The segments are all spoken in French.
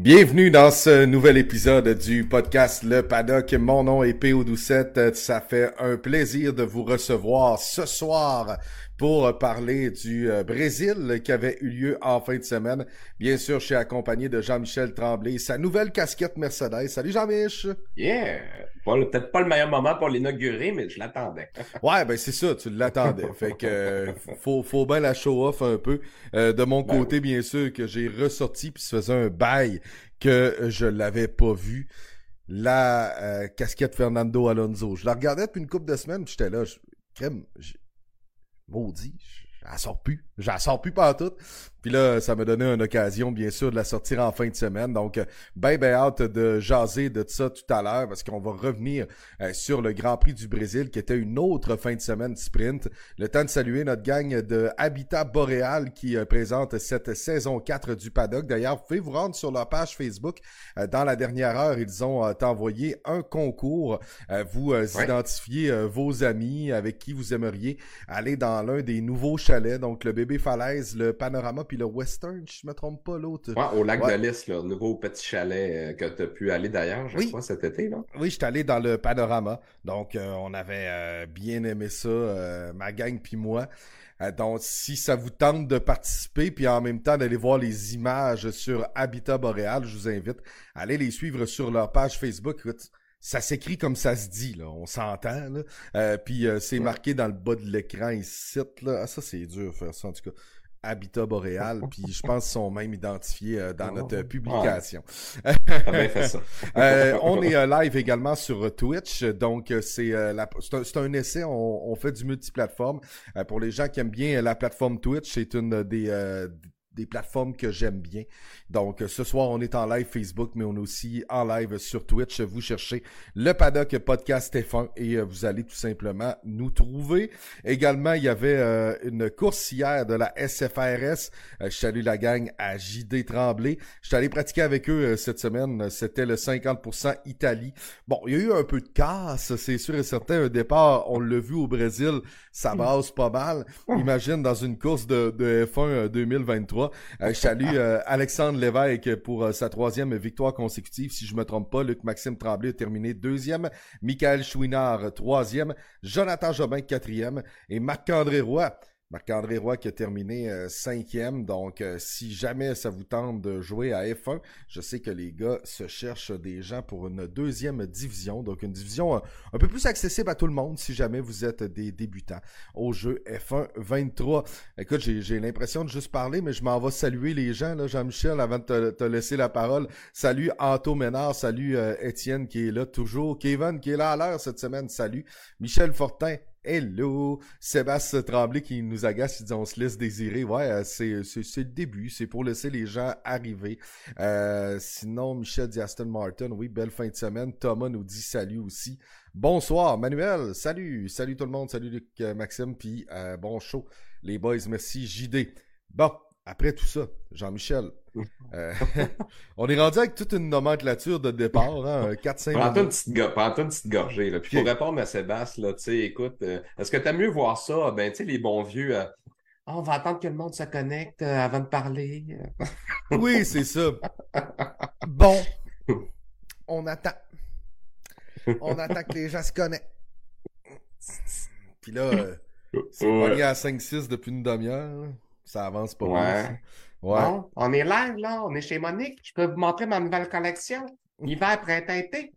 Bienvenue dans ce nouvel épisode du podcast Le Paddock. Mon nom est P.O. Doucette. Ça fait un plaisir de vous recevoir ce soir pour parler du Brésil qui avait eu lieu en fin de semaine. Bien sûr, je suis accompagné de Jean-Michel Tremblay, sa nouvelle casquette Mercedes. Salut Jean-Mich! Yeah! Peut-être pas le meilleur moment pour l'inaugurer, mais je l'attendais. Ouais, ben c'est ça, tu l'attendais. Fait que faut bien la show off un peu. De mon Ben côté, oui. bien sûr, que j'ai ressorti puis ça faisait un bail que je l'avais pas vu. La casquette Fernando Alonso. Je la regardais depuis une couple de semaines, puis j'étais là, crème, maudit, je la sors plus partout. Puis là, ça m'a donné une occasion, bien sûr, de la sortir en fin de semaine. Donc, ben hâte de jaser de ça tout à l'heure parce qu'on va revenir sur le Grand Prix du Brésil qui était une autre fin de semaine sprint. Le temps de saluer notre gang de Habitat Boréal qui présente cette saison 4 du paddock. D'ailleurs, vous pouvez vous rendre sur leur page Facebook. Dans la dernière heure, ils ont envoyé un concours. Vous Ouais. identifiez vos amis avec qui vous aimeriez aller dans l'un des nouveaux chalets. Donc, le bébé falaise, le panorama puis le western, je me trompe pas, l'autre. Ouais, au lac Ouais. de Lys, le nouveau petit chalet que tu as pu aller d'ailleurs, je Oui, crois, cet été, là. oui, j'étais allé dans le panorama. Donc, on avait bien aimé ça, ma gang puis moi. Donc, si ça vous tente de participer, puis en même temps d'aller voir les images sur Habitat Boréal, je vous invite à aller les suivre sur leur page Facebook. Écoute, ça s'écrit comme ça se dit, là. On s'entend, là. Puis c'est Ouais. marqué dans le bas de l'écran ici, là. Ah, ça, c'est dur de faire ça, en tout cas. Habitat Boréal, puis je pense qu'ils sont même identifiés dans notre Ouais, publication. t'as bien fait ça. On est live également sur Twitch, donc c'est un essai, on fait du multiplateforme. Pour les gens qui aiment bien la plateforme Twitch, c'est une des plateformes que j'aime bien. Donc, ce soir, on est en live Facebook, mais on est aussi en live sur Twitch. Vous cherchez le Paddock Podcast F1 et vous allez tout simplement nous trouver. Également, il y avait une course hier de la SFRS. Je salue la gang à JD Tremblay. Je suis allé pratiquer avec eux cette semaine. C'était le 50% Italie. Bon, il y a eu un peu de casse, c'est sûr et certain. Un départ, on l'a vu au Brésil, ça brasse pas mal. Imagine dans une course de F1 2023. Je salue Alexandre Lévesque pour sa troisième victoire consécutive. Si je me trompe pas, Luc-Maxime Tremblay a terminé deuxième. Michael Chouinard, troisième. Jonathan Jobin, quatrième. Et Marc-André Roy. Marc-André Roy qui a terminé cinquième. Donc, si jamais ça vous tente de jouer à F1, je sais que les gars se cherchent des gens pour une deuxième division. Donc, une division un peu plus accessible à tout le monde si jamais vous êtes des débutants au jeu F1 23. Écoute, j'ai l'impression de juste parler, mais je m'en vais saluer les gens, là, Jean-Michel, avant de te laisser la parole. Salut Anto Ménard, salut Étienne qui est là toujours, Kevin qui est là à l'heure cette semaine, salut. Michel Fortin, hello! Sébastien Tremblay qui nous agace, il dit on se laisse désirer. Ouais, c'est le début, c'est pour laisser les gens arriver. Sinon, Michel dit Aston Martin, oui, belle fin de semaine. Thomas nous dit salut aussi. Bonsoir, Manuel, salut! Salut tout le monde, salut Luc, Maxime, puis bon show. Les boys, merci, JD. Bon, après tout ça, Jean-Michel, euh, on est rendu avec toute une nomenclature de départ, hein, 4-5 Prends-toi une minutes. petite, prends-toi une petite gorgée, là. Puis pour OK. répondre à Sébastien, là, tu sais, écoute, est-ce que t'aimes mieux voir ça? Ben, tu sais, les bons vieux, ah, on va attendre que le monde se connecte avant de parler. Oui, c'est ça. Bon, on attend. On attend que les gens se connectent. Puis là, c'est pogné Ouais. à 5-6 depuis une demi-heure. Ça avance pas bien, ça. Ouais. Ouais. Bon, on est live, là. On est chez Monique. Je peux vous montrer ma nouvelle collection. Hiver, printemps, été.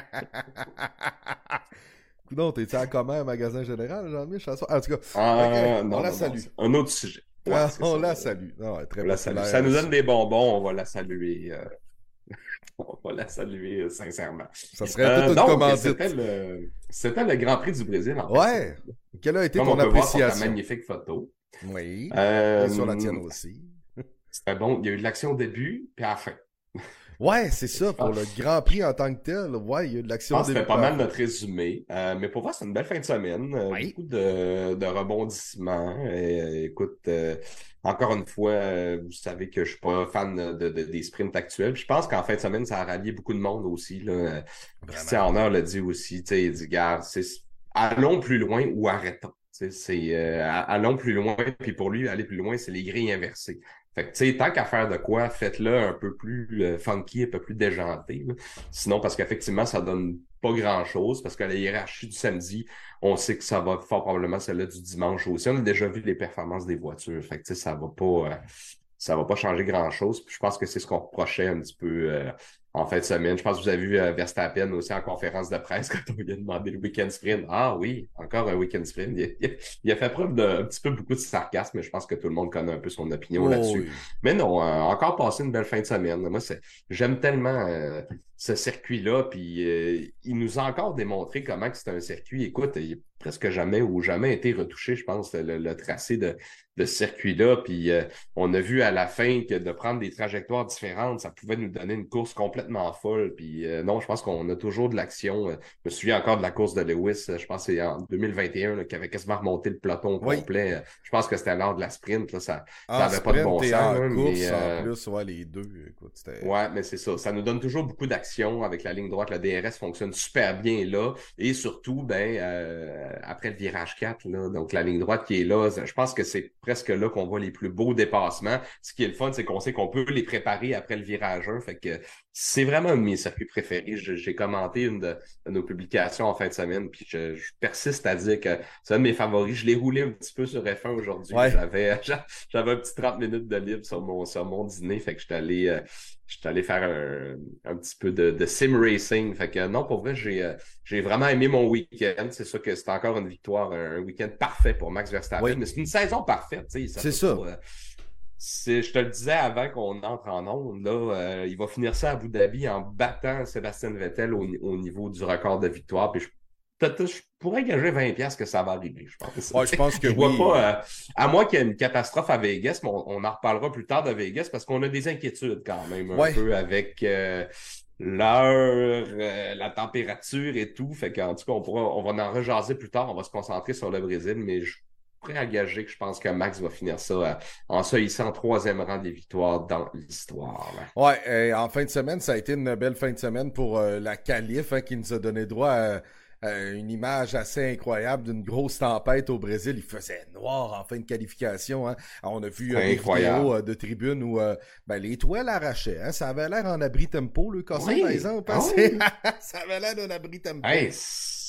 Coudon, t'es-tu à commun un magasin général, Jean-Michel? En tout cas, ok, Ah, on non, la non, non. salue. C'est un autre sujet. Ouais, c'est On ça. la salue. Non, elle est très On la salue. Si populaire. ça nous donne des bonbons, on va la saluer. On va la saluer sincèrement. Ça serait toute une Donc, commandite. c'était le Grand Prix du Brésil en fin de semaine. Ouais. Quelle a été Comme ton on peut voir sur ta appréciation? magnifique photo. Oui. Et sur la tienne Euh, aussi. C'était bon. Il y a eu de l'action au début, puis à la fin. Ouais, c'est ça, Je pour pense, le Grand Prix en tant que tel. Ouais, il y a eu de je l'action au pense que début c'était pas par la mal fin. notre résumé. Mais pour voir, c'est une belle fin de semaine. Oui. Beaucoup de rebondissements. Écoute, encore une fois, vous savez que je suis pas fan des sprints actuels. Puis je pense qu'en fin de semaine, ça a rallié beaucoup de monde aussi, là. Vraiment. Christian Horner l'a dit aussi. Tu sais, il dit, garde, allons plus loin ou arrêtons. Tu sais, allons plus loin. Puis pour lui, aller plus loin, c'est les grilles inversées. Fait que, tu sais, tant qu'à faire de quoi, faites-le un peu plus funky, un peu plus déjanté, là. Sinon, parce qu'effectivement, ça donne pas grand-chose, parce que la hiérarchie du samedi, on sait que ça va fort probablement celle-là du dimanche aussi. On a déjà vu les performances des voitures. Fait que, tu sais, ça va pas changer grand-chose. Puis je pense que c'est ce qu'on reprochait un petit peu en fin de semaine. Je pense que vous avez vu Verstappen aussi en conférence de presse quand on lui a demandé le week-end sprint. Ah oui, encore un week-end sprint. Il a fait preuve d'un petit peu beaucoup de sarcasme, mais je pense que tout le monde connaît un peu son opinion Oh, là-dessus. oui. Mais non, encore passé une belle fin de semaine. Moi, j'aime tellement ce circuit-là, puis il nous a encore démontré comment que c'est un circuit. Écoute, il n'a presque jamais ou jamais été retouché, je pense, le tracé de ce circuit-là. Puis on a vu à la fin que de prendre des trajectoires différentes, ça pouvait nous donner une course complètement folle. Puis non, je pense qu'on a toujours de l'action. Je me souviens encore de la course de Lewis, je pense que c'est en 2021, là, qui avait quasiment remonté le peloton Oui. complet. Je pense que c'était lors de la sprint, là, ça En avait pas de bon sprint et sens, en là, mais course, en plus, ouais, les deux, écoute, c'était... ouais, mais c'est ça. Ça nous donne toujours beaucoup d'action avec la ligne droite. Le DRS fonctionne super bien là. Et surtout, après le virage 4, là, donc la ligne droite qui est là, je pense que c'est presque là qu'on voit les plus beaux dépassements. Ce qui est le fun, c'est qu'on sait qu'on peut les préparer après le virage 1. Fait que c'est vraiment un de mes circuits préférés. J'ai commenté une de nos publications en fin de semaine, puis je persiste à dire que c'est un de mes favoris. Je l'ai roulé un petit peu sur F1 aujourd'hui. Ouais. J'avais un petit 30 minutes de libre sur mon dîner, fait que j'étais allé faire un petit peu de sim racing. Fait que non, pour vrai, j'ai vraiment aimé mon week-end. C'est sûr que c'est encore une victoire, un week-end parfait pour Max Verstappen, Oui, mais c'est une saison parfaite, tu sais, ça c'est peut ça. pas. Je te le disais avant qu'on entre en onde, là, il va finir ça à Abu Dhabi en battant Sébastien Vettel au niveau du record de victoire. Puis je pourrais gager 20$ que ça va arriver, je pense. Ouais, je pense que Je vois oui. pas, à moins qu'il y ait une catastrophe à Vegas, mais on en reparlera plus tard de Vegas parce qu'on a des inquiétudes quand même un Ouais. peu avec l'heure, la température et tout. Fait qu'en tout cas, on va en rejaser plus tard. On va se concentrer sur le Brésil, mais je suis prêt à gager que je pense que Max va finir ça en se hissant en troisième rang des victoires dans l'histoire. Ouais, en fin de semaine, ça a été une belle fin de semaine pour la qualif qui nous a donné droit à une image assez incroyable d'une grosse tempête au Brésil. Il faisait noir en fin de qualification. Hein. On a vu des vidéos Incroyable. de tribunes où les toiles arrachaient. Hein. Ça avait l'air en abri tempo, le cassé, par Oui, exemple. Hein. ah oui. Ça avait l'air d'un abri tempo. Hey,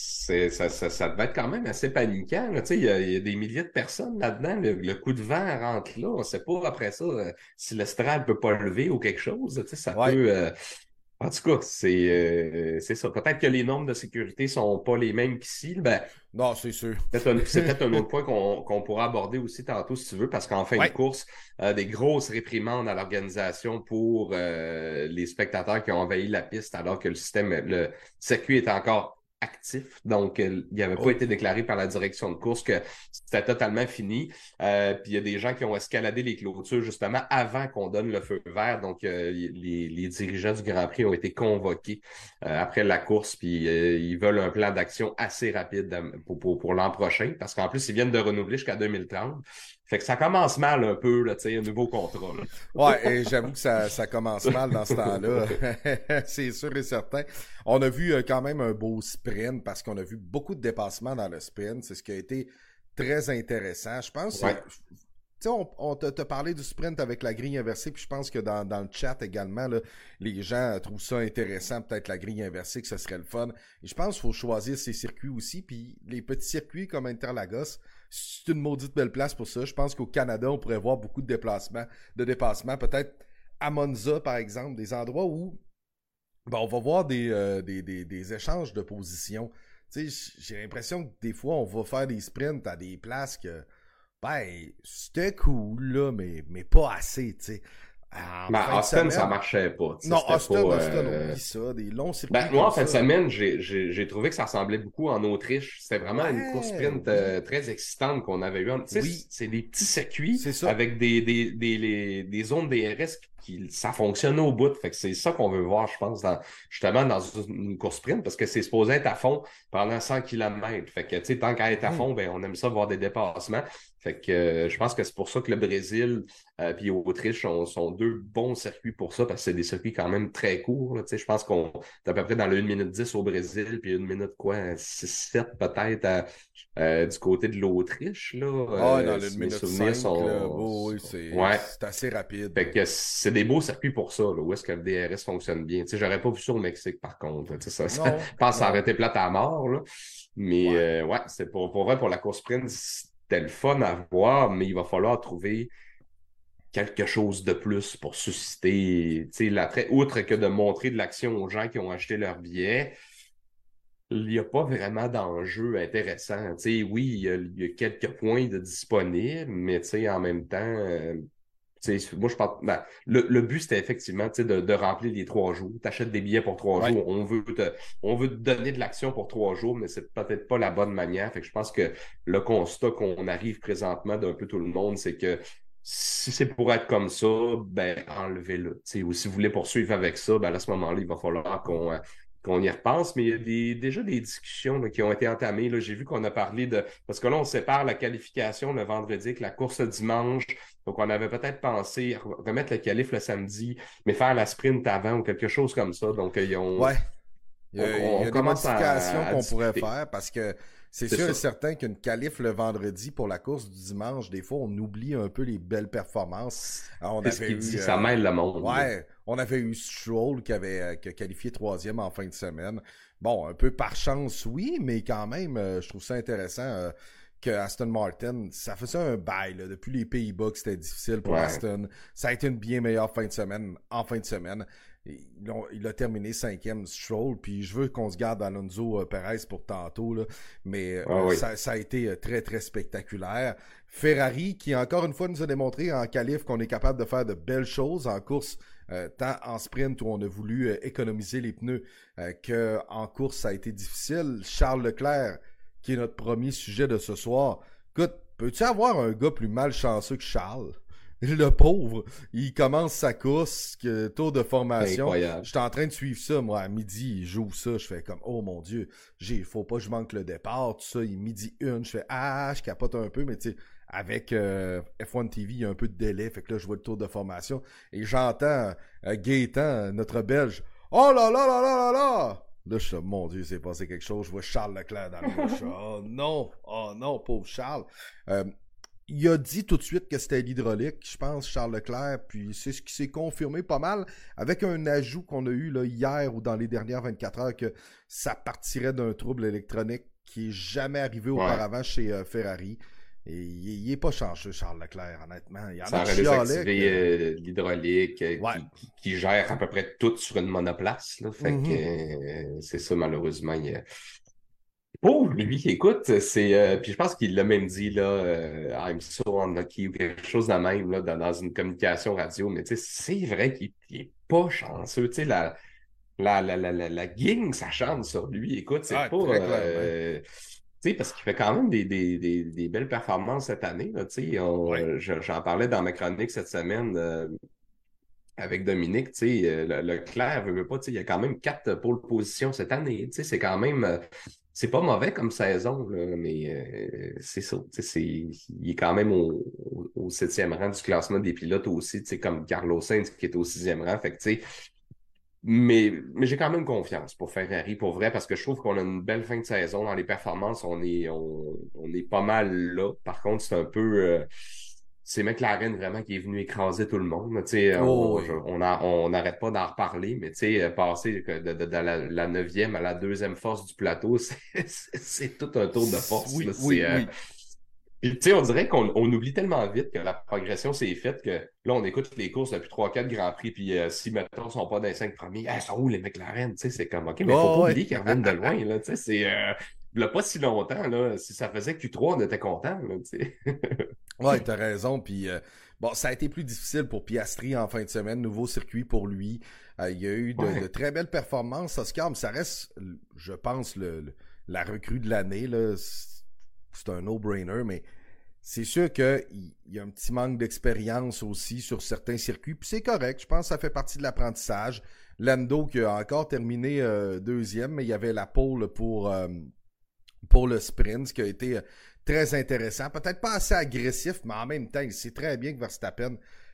ça devait être quand même assez paniquant, là. Tu sais, il y a des milliers de personnes là-dedans. Le coup de vent rentre là. On ne sait pas après ça si l'estrade peut pas lever ou quelque chose. Tu sais, ça Ouais. peut. En tout cas, c'est ça. Peut-être que les normes de sécurité sont pas les mêmes qu'ici. Ben, Non, c'est sûr. c'est peut-être un autre point qu'on pourra aborder aussi tantôt si tu veux, parce qu'en fin de Ouais. course, des grosses réprimandes à l'organisation pour les spectateurs qui ont envahi la piste alors que le circuit est encore actif. Donc, il n'avait pas Oh. été déclaré par la direction de course que c'était totalement fini. Puis il y a des gens qui ont escaladé les clôtures justement avant qu'on donne le feu vert. Donc, les dirigeants du Grand Prix ont été convoqués après la course, puis ils veulent un plan d'action assez rapide pour l'an prochain, parce qu'en plus, ils viennent de renouveler jusqu'à 2030. Fait que ça commence mal un peu, là, tu sais, un nouveau contrat. Ouais, et j'avoue que ça commence mal dans ce temps-là. C'est sûr et certain. On a vu quand même un beau sprint parce qu'on a vu beaucoup de dépassements dans le sprint. C'est ce qui a été très intéressant. Je pense que Ouais. tu sais, on t'a parlé du sprint avec la grille inversée, puis je pense que dans le chat également, là, les gens trouvent ça intéressant, peut-être la grille inversée, que ce serait le fun. Et je pense qu'il faut choisir ces circuits aussi, puis les petits circuits comme Interlagos, c'est une maudite belle place pour ça. Je pense qu'au Canada, on pourrait voir beaucoup de dépassements, peut-être à Monza, par exemple, des endroits où on va voir des échanges de positions. Tu sais, j'ai l'impression que des fois, on va faire des sprints à des places que c'était cool, là, mais pas assez, tu sais. En Ben, fin de Austin, ça semaine. marchait pas. Tu sais, Non, c'était Austin, pas. oublie ça. Des longs Ben, circuits moi, comme en fin de ça. semaine, j'ai trouvé que ça ressemblait beaucoup en Autriche. C'était vraiment une course Ouais, sprint oui, très excitante qu'on avait eue. Tu sais, oui, c'est des petits circuits c'est ça. avec des zones DRS qui ça fonctionne au bout. Fait que c'est ça qu'on veut voir, je pense, justement dans une course sprint, parce que c'est supposé être à fond pendant 100 km. Fait que, tu sais, tant qu'à être à fond, ben, on aime ça voir des dépassements. Fait que je pense que c'est pour ça que le Brésil puis l'Autriche sont deux bons circuits pour ça, parce que c'est des circuits quand même très courts. Là, je pense qu'on est à peu près dans le 1 minute 10 au Brésil, puis 1 minute 6-7 peut-être du côté de l'Autriche. Ah, dans le Si mes minute souvenirs 5, là, sont. oui, Ouais. c'est assez rapide. Fait que c'est des beaux circuits pour ça, là, où est-ce que le DRS fonctionne bien. Tu sais, j'aurais pas vu ça au Mexique, par contre. Tu sais, je Non, pense que ça aurait non. été plate à mort, là. Mais Ouais. ouais, c'est pour vrai, pour la course sprint, c'était le fun à voir, mais il va falloir trouver quelque chose de plus pour susciter, tu sais, l'attrait, outre que de montrer de l'action aux gens qui ont acheté leur billet. Il n'y a pas vraiment d'enjeu intéressant. Tu sais, oui, il y a quelques points de disponibles, mais tu sais, en même temps, moi, je pense, ben, le but, c'était effectivement de remplir les 3 jours. Tu achètes des billets pour 3 jours. Ouais. On veut te donner de l'action pour 3 jours, mais c'est peut-être pas la bonne manière. Fait que je pense que le constat qu'on arrive présentement d'un peu tout le monde, c'est que si c'est pour être comme ça, ben, enlevez-le. Ou si vous voulez poursuivre avec ça, ben, à ce moment-là, il va falloir qu'on y repense, mais il y a déjà des discussions là, qui ont été entamées. Là. J'ai vu qu'on a parlé de. Parce que là, on sépare la qualification le vendredi avec la course le dimanche. Donc, on avait peut-être pensé remettre le qualif le samedi, mais faire la sprint avant ou quelque chose comme ça. Donc, Ouais. Il y on a des commence modifications à qu'on pourrait discuter. faire parce que c'est C'est sûr et ça. certain qu'une qualif le vendredi pour la course du dimanche, des fois, on oublie un peu les belles performances. Alors, on C'est ce avait qu'il eu, dit, ça mêle le monde. Là. ouais, on avait eu Stroll qui a qualifié troisième en fin de semaine. Bon, un peu par chance, oui, mais quand même, je trouve ça intéressant que Aston Martin, ça faisait un bail là, depuis les Pays-Bas que c'était difficile pour Ouais. Aston. Ça a été une bien meilleure fin de semaine en fin de semaine. Il a terminé cinquième Stroll, puis je veux qu'on se garde Alonso Perez pour tantôt, là, mais Ah oui. ça a été très, très spectaculaire. Ferrari, qui encore une fois nous a démontré en qualif qu'on est capable de faire de belles choses en course, tant en sprint où on a voulu économiser les pneus, qu'en course ça a été difficile. Charles Leclerc, qui est notre premier sujet de ce soir. Écoute, peux-tu avoir un gars plus malchanceux que Charles? Le pauvre, il commence sa course, tour de C'est formation. incroyable. J'étais en train de suivre ça, moi, à midi, il joue ça, je fais comme, oh mon Dieu, faut pas que je manque le départ, tout ça, il est midi 1, je fais, je capote un peu, mais tu sais, avec F1 TV, il y a un peu de délai, fait que là, je vois le tour de formation, et j'entends Gaétan, notre Belge, oh là là là là là là! Là, je suis, mon Dieu, c'est passé quelque chose, je vois Charles Leclerc dans le bouche, oh non, pauvre Charles. Il a dit tout de suite que c'était l'hydraulique, je pense, Charles Leclerc, puis c'est ce qui s'est confirmé pas mal, avec un ajout qu'on a eu là, hier ou dans les dernières 24 heures, que ça partirait d'un trouble électronique qui est jamais arrivé Ouais. auparavant chez Ferrari. Et il est pas chanceux, Charles Leclerc, honnêtement. Il y en Ça a aurait qui chialaient désactivé l'hydraulique Ouais. qui gère à peu près tout sur une monoplace. Là. Fait que Mhm. c'est ça, malheureusement. Pauvre lui, écoute, puis je pense qu'il l'a même dit là, I'm so unlucky ou quelque chose de même là, dans une communication radio, mais tu sais, c'est vrai qu'il est pas chanceux. Tu sais, la gang s'acharne sur lui. Écoute, c'est Ah, pas. très clairement. Tu sais, parce qu'il fait quand même des belles performances cette année. Là, tu sais, Ouais. j'en parlais dans ma chronique cette semaine avec Dominique. Tu sais, Leclerc veut pas. Tu sais, il y a quand même 4 pole positions cette année. Tu sais, c'est quand même. C'est pas mauvais comme saison, là, mais c'est ça. Tu sais, il est quand même au 7e rang du classement des pilotes aussi, tu sais, comme Carlos Sainz qui est au 6e rang. Fait que, tu sais, mais j'ai quand même confiance pour Ferrari, pour vrai, parce que je trouve qu'on a une belle fin de saison dans les performances. On est pas mal là. Par contre, c'est un peu. C'est McLaren vraiment qui est venu écraser tout le monde. Tu sais, Oh, oui. on n'arrête pas d'en reparler, mais tu sais, passer de la 9e à la 2e force du plateau, c'est tout un tour de force. Là. Oui, oui, oui. Puis, tu sais, on dirait qu'on oublie tellement vite que la progression s'est faite que là, on écoute les courses depuis 3-4 Grands Prix, puis si, mettons, ils sont pas dans les 5 premiers, ils sont où les McLaren? Tu sais, c'est comme, OK, mais il faut pas Oh, oublier ouais. qu'ils reviennent de loin, là. Tu sais, il y a pas si longtemps, là, si ça faisait Q3, on était content, là, tu sais. Ouais, t'as raison. Puis bon, ça a été plus difficile pour Piastri en fin de semaine. Nouveau circuit pour lui. Il y a eu de Ouais. très belles performances. Oscar, mais ça reste, je pense, la recrue de l'année. Là. C'est un no-brainer, mais C'est sûr qu'il y a un petit manque d'expérience aussi sur certains circuits, puis c'est correct. Je pense que ça fait partie de l'apprentissage. Lando qui a encore terminé deuxième, mais il y avait la pole pour le sprint, ce qui a été très intéressant. Peut-être pas assez agressif, mais en même temps, il sait très bien que Verstappen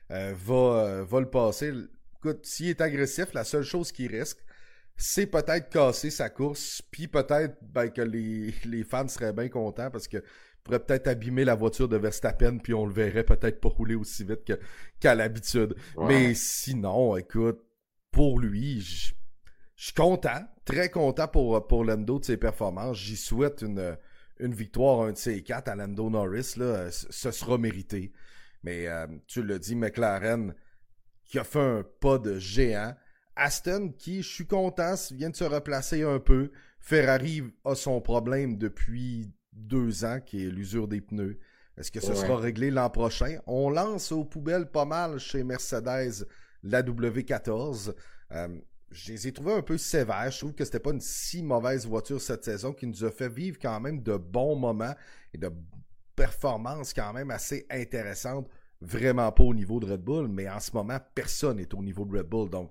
va le passer. Écoute, s'il est agressif, la seule chose qu'il risque, c'est peut-être casser sa course, puis peut-être que les fans seraient bien contents parce que pourrait peut-être abîmer la voiture de Verstappen, puis on le verrait peut-être pas rouler aussi vite qu'à l'habitude. Ouais. Mais sinon, écoute, pour lui, je suis content, très content pour Lando de ses performances. J'y souhaite une victoire, un de ces quatre à Lando Norris, là, ce sera mérité. Mais tu l'as dit, McLaren qui a fait un pas de géant. Aston qui, je suis content, vient de se replacer un peu. Ferrari a son problème depuis 2 ans, qui est l'usure des pneus. Est-ce que ce sera réglé l'an prochain? On lance aux poubelles pas mal chez Mercedes la W14. Je les ai trouvés un peu sévères. Je trouve que c'était pas une si mauvaise voiture cette saison qui nous a fait vivre quand même de bons moments et de performances quand même assez intéressantes. Vraiment pas au niveau de Red Bull, mais en ce moment, personne n'est au niveau de Red Bull. Donc,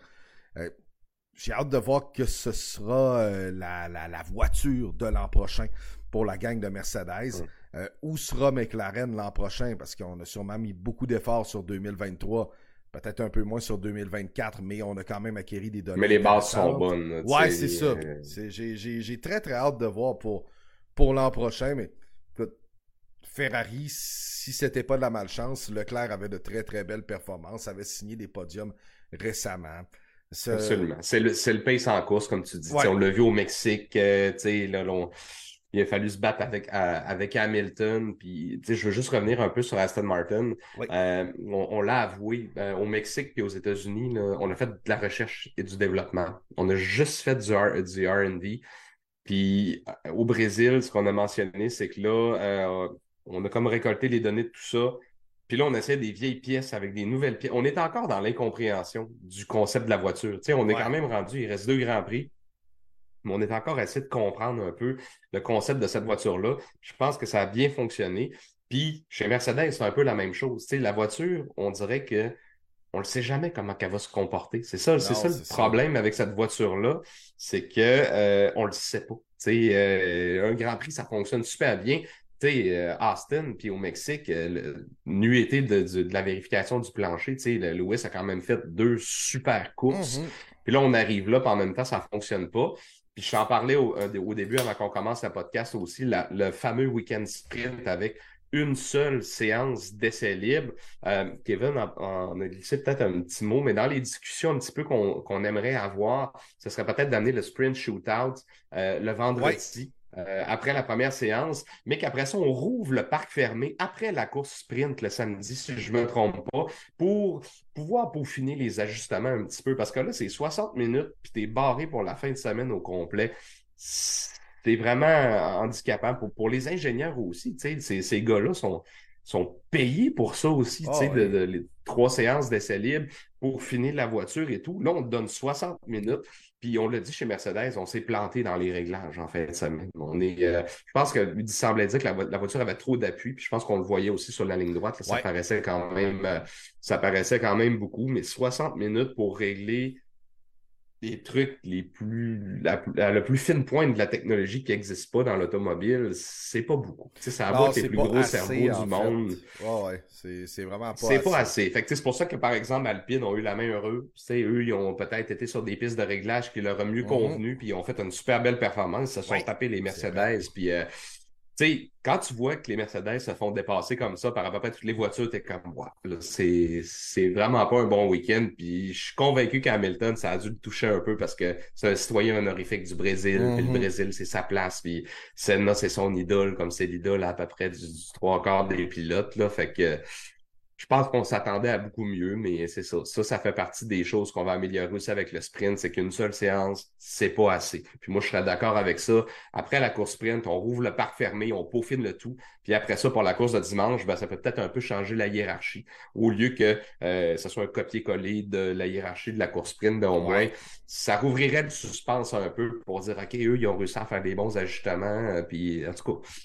j'ai hâte de voir que ce sera la voiture de l'an prochain pour la gang de Mercedes. Où sera McLaren l'an prochain? Parce qu'on a sûrement mis beaucoup d'efforts sur 2023, peut-être un peu moins sur 2024, mais on a quand même acquis des données. Mais les bases sont bonnes. Ouais, c'est ça. J'ai très très hâte de voir pour l'an prochain, mais écoute, Ferrari, si c'était pas de la malchance, Leclerc avait de très très belles performances, avait signé des podiums récemment. Absolument. C'est le pace en course, comme tu dis. Ouais. On l'a vu au Mexique, là, il a fallu se battre avec Hamilton. Puis, je veux juste revenir un peu sur Aston Martin. Oui. On l'a avoué, au Mexique et aux États-Unis, là, on a fait de la recherche et du développement. On a juste fait du R&D. Puis au Brésil, ce qu'on a mentionné, c'est que là, on a comme récolté les données de tout ça. Puis là, on essaie des vieilles pièces avec des nouvelles pièces. On est encore dans l'incompréhension du concept de la voiture. On est quand même rendu, il reste 2 Grands Prix, mais on est encore à essayer de comprendre un peu le concept de cette voiture-là. Je pense que ça a bien fonctionné. Puis chez Mercedes, c'est un peu la même chose. La voiture, on dirait que on ne sait jamais comment elle va se comporter. C'est ça le problème avec cette voiture-là, c'est que on le sait pas. Un Grand Prix, ça fonctionne super bien. Austin, puis au Mexique, nuitée de la vérification du plancher, Lewis a quand même fait 2 super courses. Puis là, on arrive là, puis en même temps, ça ne fonctionne pas. Puis je t'en parlais au début, avant qu'on commence le podcast aussi, le fameux week-end sprint avec une seule séance d'essai libre. Kevin en a glissé peut-être un petit mot, mais dans les discussions un petit peu qu'on aimerait avoir, ce serait peut-être d'amener le sprint shootout le vendredi. Après la première séance, mais qu'après ça, on rouvre le parc fermé après la course sprint le samedi, si je ne me trompe pas, pour pouvoir peaufiner les ajustements un petit peu. Parce que là, c'est 60 minutes, puis tu es barré pour la fin de semaine au complet. C'est vraiment handicapant pour les ingénieurs aussi. Ces gars-là sont payés pour ça aussi, les 3 séances d'essai libre pour finir la voiture et tout. Là, on te donne 60 minutes. Puis on l'a dit chez Mercedes, on s'est planté dans les réglages en fin de semaine. Je pense qu'il semblait dire que la voiture avait trop d'appui. Puis je pense qu'on le voyait aussi sur la ligne droite. Là, ça paraissait quand même beaucoup. Mais 60 minutes pour régler les trucs la plus fine pointe de la technologie qui n'existe pas dans l'automobile, c'est pas beaucoup. Ça va être les plus gros cerveaux du monde. C'est vraiment pas assez. C'est pas assez. Fait que c'est pour ça que, par exemple, Alpine ont eu la main heureuse. Eux, ils ont peut-être été sur des pistes de réglage qui leur ont mieux convenu, puis ils ont fait une super belle performance. Ils se sont tapés les Mercedes, puis quand tu vois que les Mercedes se font dépasser comme ça par à peu près toutes les voitures, t'es comme, wow, c'est vraiment pas un bon week-end. Puis je suis convaincu qu'Hamilton, ça a dû le toucher un peu parce que c'est un citoyen honorifique du Brésil. Puis le Brésil, c'est sa place. Puis Senna, c'est son idole, comme c'est l'idole à peu près du 3/4 des pilotes. Là. Fait que je pense qu'on s'attendait à beaucoup mieux, mais c'est ça. Ça fait partie des choses qu'on va améliorer aussi avec le sprint. C'est qu'une seule séance, c'est pas assez. Puis moi, je serais d'accord avec ça. Après la course sprint, on rouvre le parc fermé, on peaufine le tout. Puis après ça, pour la course de dimanche, ça peut peut-être un peu changer la hiérarchie. Au lieu que ce soit un copier-coller de la hiérarchie de la course sprint, au moins, ça rouvrirait le suspense un peu pour dire, OK, eux, ils ont réussi à faire des bons ajustements. Puis en tout cas...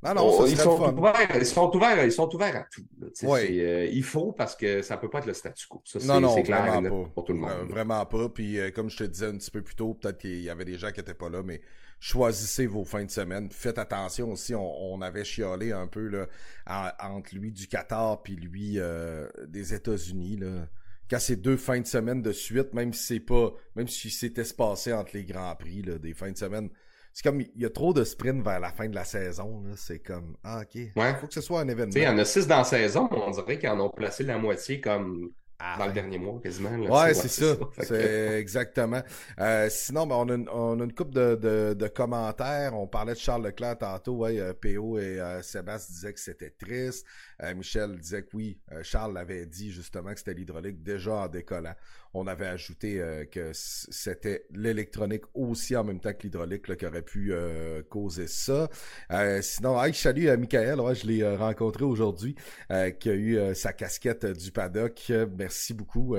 Non, non, ça Ils serait le sont fun. ouverts, ils sont ouverts à tout. Là. Oui. Il faut parce que ça peut pas être le statu quo. Ça, Non, c'est non, clair et vraiment net pas. pour tout le monde. Là. Vraiment pas. Puis comme je te disais un petit peu plus tôt, peut-être qu'il y avait des gens qui étaient pas là, mais choisissez vos fins de semaine. Faites attention aussi, on avait chialé un peu là, entre lui du Qatar puis lui des États-Unis. Là. Quand c'est 2 fins de semaine de suite, même si c'est espacé entre les Grands Prix, là, des fins de semaine, c'est comme, il y a trop de sprints vers la fin de la saison. Là. C'est comme, ah ok, Ouais. faut que ce soit un Tu sais, il y événement en a 6 dans la saison, on dirait qu'ils en ont placé la moitié comme à la dans le fin. dernier mois, quasiment. Là. Ouais, Ouais, c'est c'est ça. ça. Fait que, C'est exactement. Sinon, ben, on a une couple de commentaires. On parlait de Charles Leclerc tantôt. Ouais, PO et Sébastien disaient que c'était triste. Michel disait que oui, Charles l'avait dit justement que c'était l'hydraulique déjà en décollant. On avait ajouté que c'était l'électronique aussi en même temps que l'hydraulique là, qui aurait pu causer ça. Sinon, hey, salut à Michael. Ouais, je l'ai rencontré aujourd'hui. Qui a eu sa casquette du paddock. Merci beaucoup.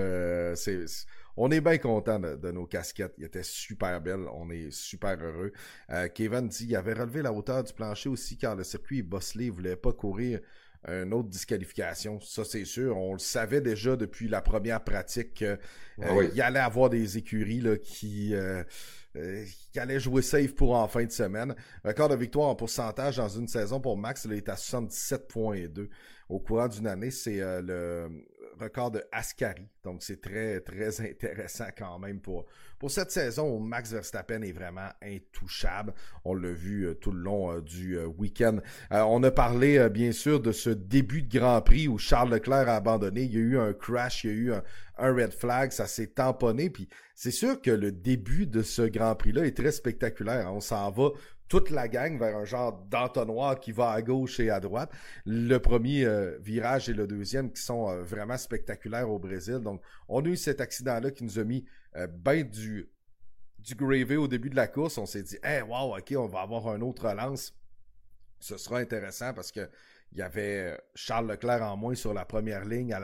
On est bien content de nos casquettes. Ils étaient super belles. On est super heureux. Kevin dit il avait relevé la hauteur du plancher aussi car le circuit est bosselé. Il voulait pas courir une autre disqualification. Ça, c'est sûr. On le savait déjà depuis la première pratique qu'il oui. allait avoir des écuries là, qui allaient jouer safe pour en fin de semaine. Record de victoire en pourcentage dans une saison pour Max, il est à 77,2. Au courant d'une année, c'est le record de Ascari. Donc, c'est très, très intéressant quand même pour cette saison où Max Verstappen est vraiment intouchable. On l'a vu tout le long du week-end. On a parlé, bien sûr, de ce début de Grand Prix où Charles Leclerc a abandonné. Il y a eu un crash, il y a eu un red flag, ça s'est tamponné. Puis, c'est sûr que le début de ce Grand Prix-là est très spectaculaire. On s'en va toute la gang vers un genre d'entonnoir qui va à gauche et à droite. Le premier virage et le deuxième qui sont vraiment spectaculaires au Brésil. Donc, on a eu cet accident-là qui nous a mis ben du gravy au début de la course. On s'est dit, hey, wow, ok, on va avoir un autre relance. Ce sera intéressant parce que il y avait Charles Leclerc en moins sur la première ligne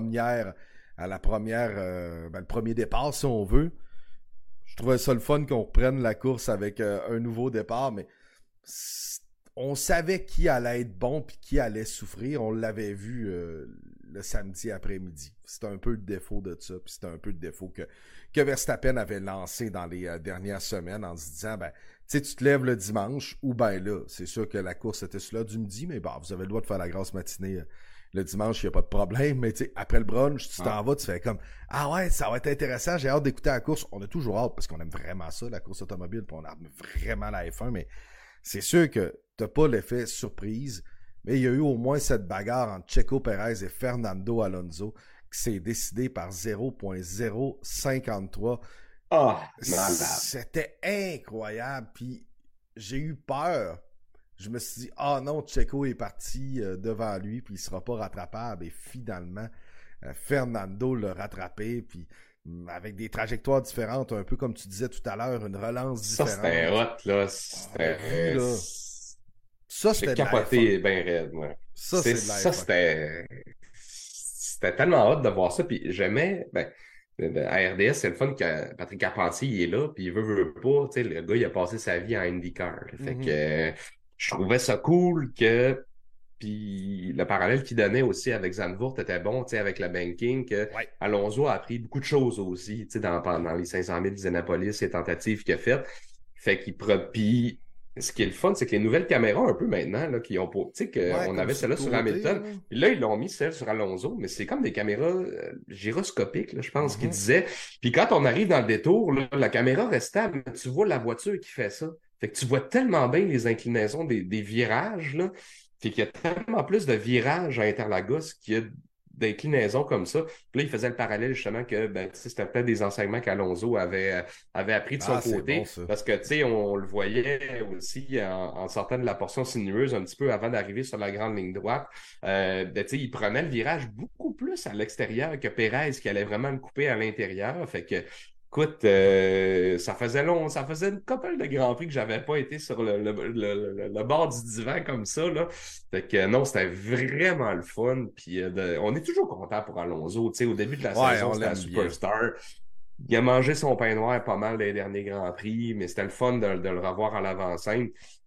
le premier départ, si on veut. Je trouvais ça le fun qu'on reprenne la course avec un nouveau départ, mais on savait qui allait être bon puis qui allait souffrir. On l'avait vu le samedi après-midi. C'était un peu le défaut de ça, puis c'était un peu le défaut que Verstappen avait lancé dans les dernières semaines en se disant, ben, tu sais, tu te lèves le dimanche, ou ben là, c'est sûr que la course était cela du midi, mais bon, vous avez le droit de faire la grasse matinée le dimanche, il n'y a pas de problème, mais tu sais, après le brunch, tu t'en vas, tu fais comme, ah ouais, ça va être intéressant, j'ai hâte d'écouter la course. On a toujours hâte, parce qu'on aime vraiment ça, la course automobile, puis on aime vraiment la F1, mais c'est sûr que t'as pas l'effet surprise, mais il y a eu au moins cette bagarre entre Checo Pérez et Fernando Alonso qui s'est décidé par 0.053. Ah, malade. C'était incroyable, puis j'ai eu peur. Je me suis dit, ah non, Checo est parti devant lui, puis il sera pas rattrapable. Et finalement, Fernando l'a rattrapé, puis avec des trajectoires différentes, un peu comme tu disais tout à l'heure, une relance Ça, différente. c'était hot, là. Ça, J'ai c'était de la capoté F1. bien raide, moi. Ça, c'est de la Ça, F1. c'était tellement hot de voir ça. Puis j'aimais, à RDS, c'est le fun que Patrick Carpentier, il est là, puis il veut pas, tu sais, le gars, il a passé sa vie en IndyCar. Fait que je trouvais ça cool que, puis le parallèle qu'il donnait aussi avec Zandvoort était bon, tu sais, avec la banking, que Ouais. Alonso a appris beaucoup de choses aussi, tu sais, pendant les 500 000 d'Indianapolis, les tentatives qu'il a faites. Fait qu'il puis ce qui est le fun, c'est que les nouvelles caméras, un peu maintenant, là, qui ont tu sais, Ouais, qu'on comme avait sur celle-là le sur côté, Hamilton. là. Puis là, ils l'ont mis celle sur Alonso, mais c'est comme des caméras gyroscopiques, là, je pense qu'ils disaient. Puis quand on arrive dans le détour, là, la caméra reste stable, mais tu vois la voiture qui fait ça. Fait que tu vois tellement bien les inclinaisons des virages, là. Fait qu'il y a tellement plus de virages à Interlagos qu'il y a d'inclinaisons comme ça. Puis là, il faisait le parallèle justement que c'était peut-être des enseignements qu'Alonso avait appris de son côté. Bon, ça. Parce que, tu sais, on le voyait aussi en sortant de la portion sinueuse un petit peu avant d'arriver sur la grande ligne droite. Tu sais, il prenait le virage beaucoup plus à l'extérieur que Pérez qui allait vraiment le couper à l'intérieur. Fait que, écoute, ça faisait une couple de Grands Prix que j'avais pas été sur le bord du divan comme ça, là. Fait que non, c'était vraiment le fun. Puis on est toujours content pour Alonso. Tu sais, au début de la saison, c'était un superstar. Il a mangé son pain noir pas mal les derniers Grands Prix, mais c'était le fun de le revoir à l'avant-scène.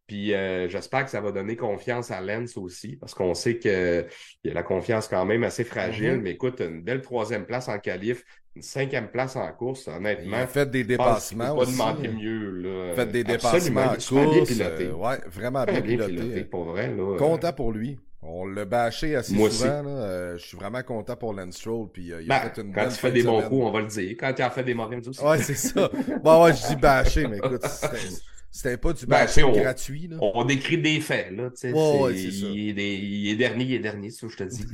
Puis j'espère que ça va donner confiance à Lance aussi, parce qu'on sait que il y a la confiance quand même assez fragile. Mhm. Mais écoute, une belle troisième place en qualif, une cinquième place en course, Il a honnêtement, fait des je pense qu'il ne dépassements peut pas aussi. demander mieux, là. Fait des dépassements Absolument. Il en est super bien course. piloté. Ouais, vraiment bien Super bien piloté. piloté, pour vrai, là. Content pour lui. On l'a bâché assez Moi aussi. souvent. Là. Je suis vraiment content pour Lance Stroll. Puis il a Ben, fait une quand belle il fin fait de des bons semaine. coups, on va le dire. Quand il en fait des mauvais, nous aussi. Ouais, c'est ça. Bon, ouais, je dis bâché, mais écoute, c'était pas du Ben, tu sais, bashing gratuit. Là. on décrit des faits, là, tu sais, Ouais, ouais, c'est ça. il est dernier, c'est ça que je te dis.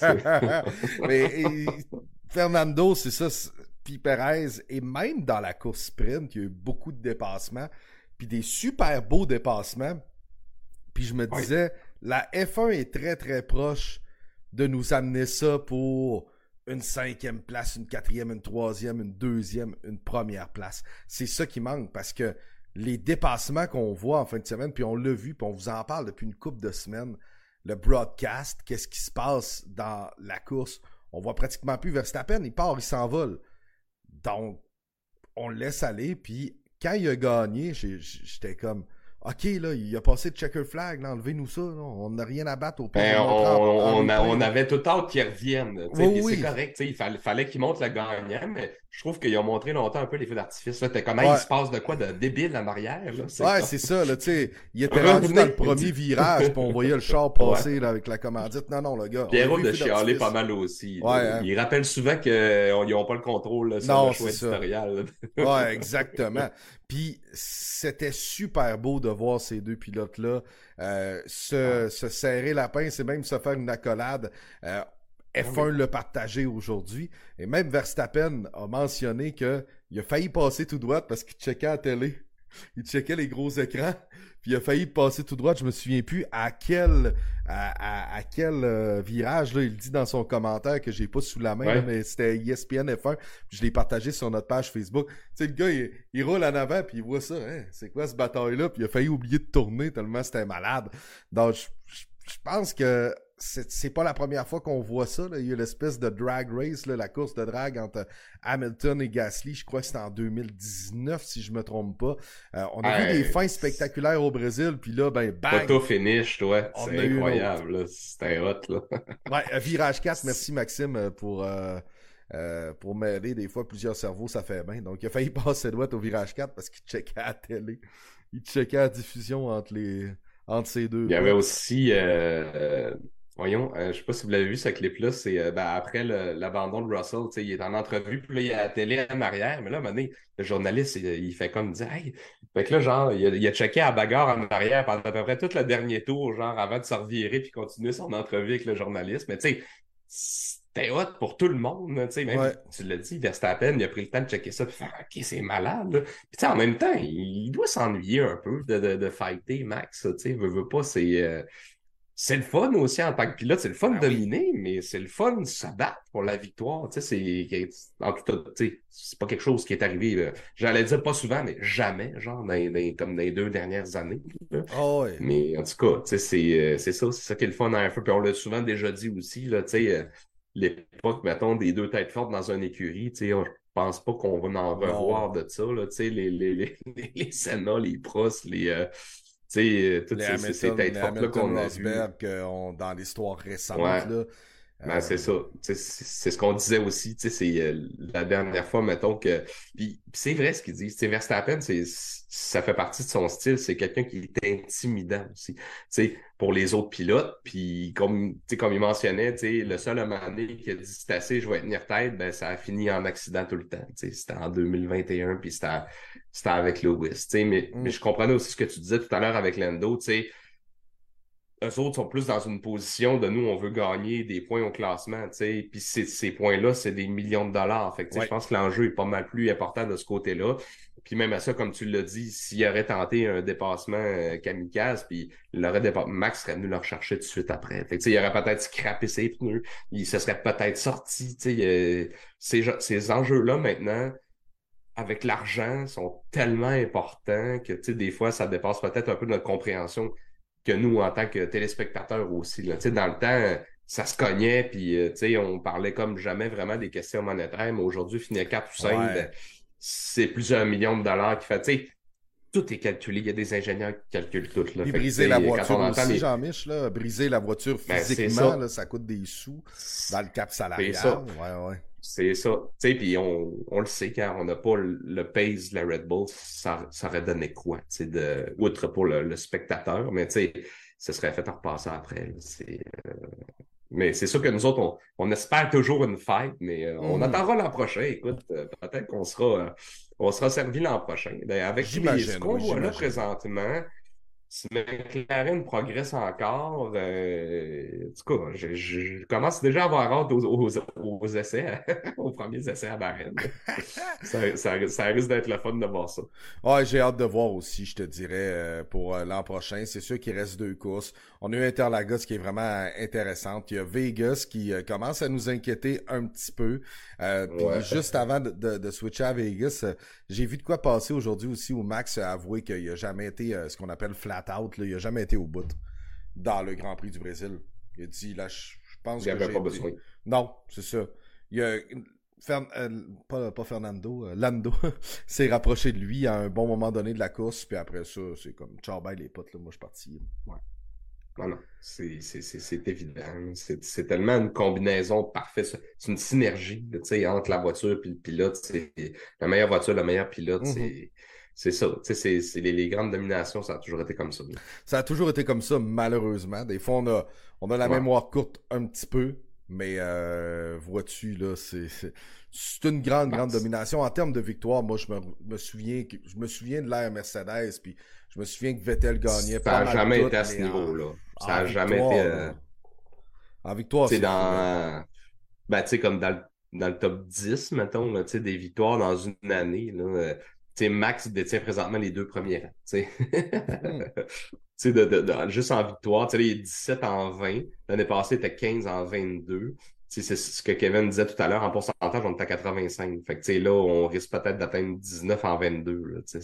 Mais Fernando, c'est ça. Puis Perez, et même dans la course sprint, il y a eu beaucoup de dépassements, puis des super beaux dépassements. Puis je me Oui. disais, la F1 est très très proche de nous amener ça pour une cinquième place, une quatrième, une troisième, une deuxième, une première place. C'est ça qui manque parce que les dépassements qu'on voit en fin de semaine, puis on l'a vu, puis on vous en parle depuis une couple de semaines, le broadcast, qu'est-ce qui se passe dans la course, on voit pratiquement plus Verstappen, il part, il s'envole. Donc, on le laisse aller, puis quand il a gagné, j'étais comme, OK, là, il a passé de checker flag, là, enlevez-nous ça, là, on n'a rien à battre au pire. Ben, on avait tout hâte qu'ils reviennent. Oui, Puis oui. c'est correct, il fallait qu'ils montrent le gagnant, mais je trouve qu'ils ont montré longtemps un peu les feux d'artifice. T'es comment Ouais. il se passe de quoi de débile en arrière? Là? Ouais, c'est ça, là, tu sais, il était rendu dans le premier virage, puis on voyait le char passer là, avec la commandite. Non, non, le gars. Pierrot de chialer pas mal aussi. Ouais, hein. Il rappelle souvent qu'ils n'ont pas le contrôle là, sur non, le choix c'est ça. éditorial. Ouais, exactement. Puis c'était super beau de voir ces deux pilotes-là se serrer la pince et même se faire une accolade. F1 l'a partagé aujourd'hui. Et même Verstappen a mentionné qu'il a failli passer tout droit parce qu'il checkait à la télé. Il checkait les gros écrans. Puis il a failli passer tout droit. Je me souviens plus à quel virage là, il dit dans son commentaire que j'ai pas sous la main, Ouais. là, mais c'était ESPN F1. Puis je l'ai partagé sur notre page Facebook. Tu sais, le gars, il roule en avant puis il voit ça. Hein, c'est quoi ce bataille-là? Puis il a failli oublier de tourner tellement c'était malade. Donc je pense que c'est pas la première fois qu'on voit ça. Là. Il y a l'espèce de drag race, là, la course de drag entre Hamilton et Gasly. Je crois que c'était en 2019, si je me trompe pas. On a vu des fins spectaculaires au Brésil, puis là, ben, bang! Photo finish, toi. On C'est a eu une incroyable. Là. C'était hot, là. Ouais, virage 4, merci Maxime pour m'aider. Des fois, plusieurs cerveaux, ça fait bien. Donc, il a failli passer droite au virage 4 parce qu'il checkait à la télé. Il checkait la diffusion entre ces deux. Il y avait aussi, voyons, je sais pas si vous l'avez vu, ce clip-là, c'est après l'abandon de Russell, tu sais, il est en entrevue, puis là, il y a la télé en arrière, mais là, à un moment donné, le journaliste, il fait comme dire, hey, fait que là, genre, il a checké à la bagarre en arrière pendant à peu près tout le dernier tour, genre, avant de se revirer puis continuer son entrevue avec le journaliste, mais tu sais, c'était hot pour tout le monde, tu sais, même, Ouais. tu l'as dit, Verstappen, il a pris le temps de checker ça, puis faire, OK, c'est malade, là. Puis tu sais, en même temps, il doit s'ennuyer un peu de fighter Max, tu sais, veut pas, c'est le fun aussi en tant que pilote, c'est le fun de Ben oui. dominer, mais c'est le fun de se battre pour la victoire. Tu sais, en tout cas, tu sais, c'est pas quelque chose qui est arrivé. J'allais dire pas souvent, mais jamais, genre, comme dans les 2 dernières années. Là. Oh, ouais. Mais en tout cas, tu sais, c'est ça qui est le fun en F1. Puis on l'a souvent déjà dit aussi, là, tu sais, l'époque, mettons, des deux têtes fortes dans une écurie, tu sais, je pense pas qu'on va en revoir Non. de ça, là, tu sais, les Senna, les Prost, tu sais, toutes ces têtes Les fortes-là qu'on Hamilton a vues. Rosberg dans l'histoire récente, Ouais, là. ben c'est ça. Tu sais, c'est ce qu'on disait aussi. Tu sais, c'est la dernière fois, mettons que. Puis c'est vrai ce qu'ils disent. Tu sais, Verstappen, ça fait partie de son style. C'est quelqu'un qui est intimidant aussi. Tu sais, pour les autres pilotes. Puis comme, tu sais, comme il mentionnait, tu sais, le seul à un moment donné qui a dit c'est assez, je vais tenir tête, ben ça a fini en accident tout le temps. Tu sais, c'était en 2021, puis c'était avec Lewis. Tu sais, mais je comprenais aussi ce que tu disais tout à l'heure avec Lando. Tu sais, eux autres sont plus dans une position de nous, on veut gagner des points au classement, tu sais. Puis ces points-là, c'est des millions de dollars. Fait que, tu sais, Ouais. je pense que l'enjeu est pas mal plus important de ce côté-là. Puis même à ça, comme tu l'as dit, s'il aurait tenté un dépassement kamikaze, puis Max serait venu le rechercher tout de suite après. Fait que, tu sais, il aurait peut-être scrappé ses pneus, il se serait peut-être sorti, tu sais. Ces enjeux-là, maintenant, avec l'argent, sont tellement importants que, tu sais, des fois, ça dépasse peut-être un peu notre compréhension que nous, en tant que téléspectateurs aussi. Là. Tu sais, dans le temps, ça se cognait, puis tu sais, on parlait comme jamais vraiment des questions monétaires, mais aujourd'hui, finir 4 ou 5, Ouais. ben, c'est plusieurs millions de dollars qui fait. Tu sais, tout est calculé. Il y a des ingénieurs qui calculent tout. Là. Puis Fait que, briser la voiture quand on entend aussi, les... Jean-Mich, là. Briser la voiture Ben, c'est physiquement, ça. là, ça coûte des sous dans le cap C'est ça. salarial. Ouais, ouais. C'est ça. Tu sais, puis on le sait, quand on n'a pas le pace de la Red Bull, ça aurait donné quoi, tu sais, outre pour le spectateur, mais tu sais, ce serait fait en repasser après. Là. Mais c'est sûr que nous autres, on espère toujours une fête, mais on Mhm. attendra l'an prochain. Écoute, peut-être on sera servi l'an prochain. Ben, avec ce J'imagine, qu'on oui, voit là j'imagine. présentement, si McLaren progresse encore, en tout cas, je commence déjà à avoir hâte aux essais, aux premiers essais à Bahreïn. Ça risque d'être le fun de voir ça. Ouais, j'ai hâte de voir aussi, je te dirais, pour l'an prochain. C'est sûr qu'il reste 2 courses. On a eu Interlagos qui est vraiment intéressante. Il y a Vegas qui commence à nous inquiéter un petit peu. Puis Ouais. juste avant de switcher à Vegas, j'ai vu de quoi passer aujourd'hui aussi où Max a avoué qu'il a jamais été ce qu'on appelle flat out. Là. Il a jamais été au bout dans le Grand Prix du Brésil. Il a dit, là, je Il pense n'y que avait j'ai pas été... besoin. Non, c'est ça. Il y a pas Fernando, Lando s'est rapproché de lui à un bon moment donné de la course, puis après ça, c'est comme ciao bye les potes, là, moi je suis parti. Ouais. Non, non, c'est évident. C'est tellement une combinaison parfaite. C'est une synergie là, tu sais, entre la voiture et le pilote. La meilleure voiture, le meilleur pilote, Mhm. c'est ça. Tu sais, les grandes dominations, ça a toujours été comme ça. Là. Ça a toujours été comme ça, malheureusement. Des fois, on a la Ouais. mémoire courte un petit peu, mais vois-tu, là, c'est une grande, Ben, grande domination. En termes de victoire, moi, je me souviens de l'ère Mercedes, puis je me souviens que Vettel gagnait ça pas n'a mal jamais toutes, été à ce mais niveau-là. Ça en n'a jamais été. victoire, là. En victoire, Tu sais, c'est fou, pareil. ben, tu sais, comme dans le top 10 mettons, là, tu sais, des victoires dans une année, là, tu sais, Max détient présentement les 2 premiers rangs, tu sais. Mhm. Tu sais, juste en victoire, tu sais, là, il est 17 en 20. L'année passée, il était 15 en 22. Tu sais, c'est ce que Kevin disait tout à l'heure. En pourcentage, on est à 85. Fait que, tu sais, là, on risque peut-être d'atteindre 19 en 22. Là, tu sais,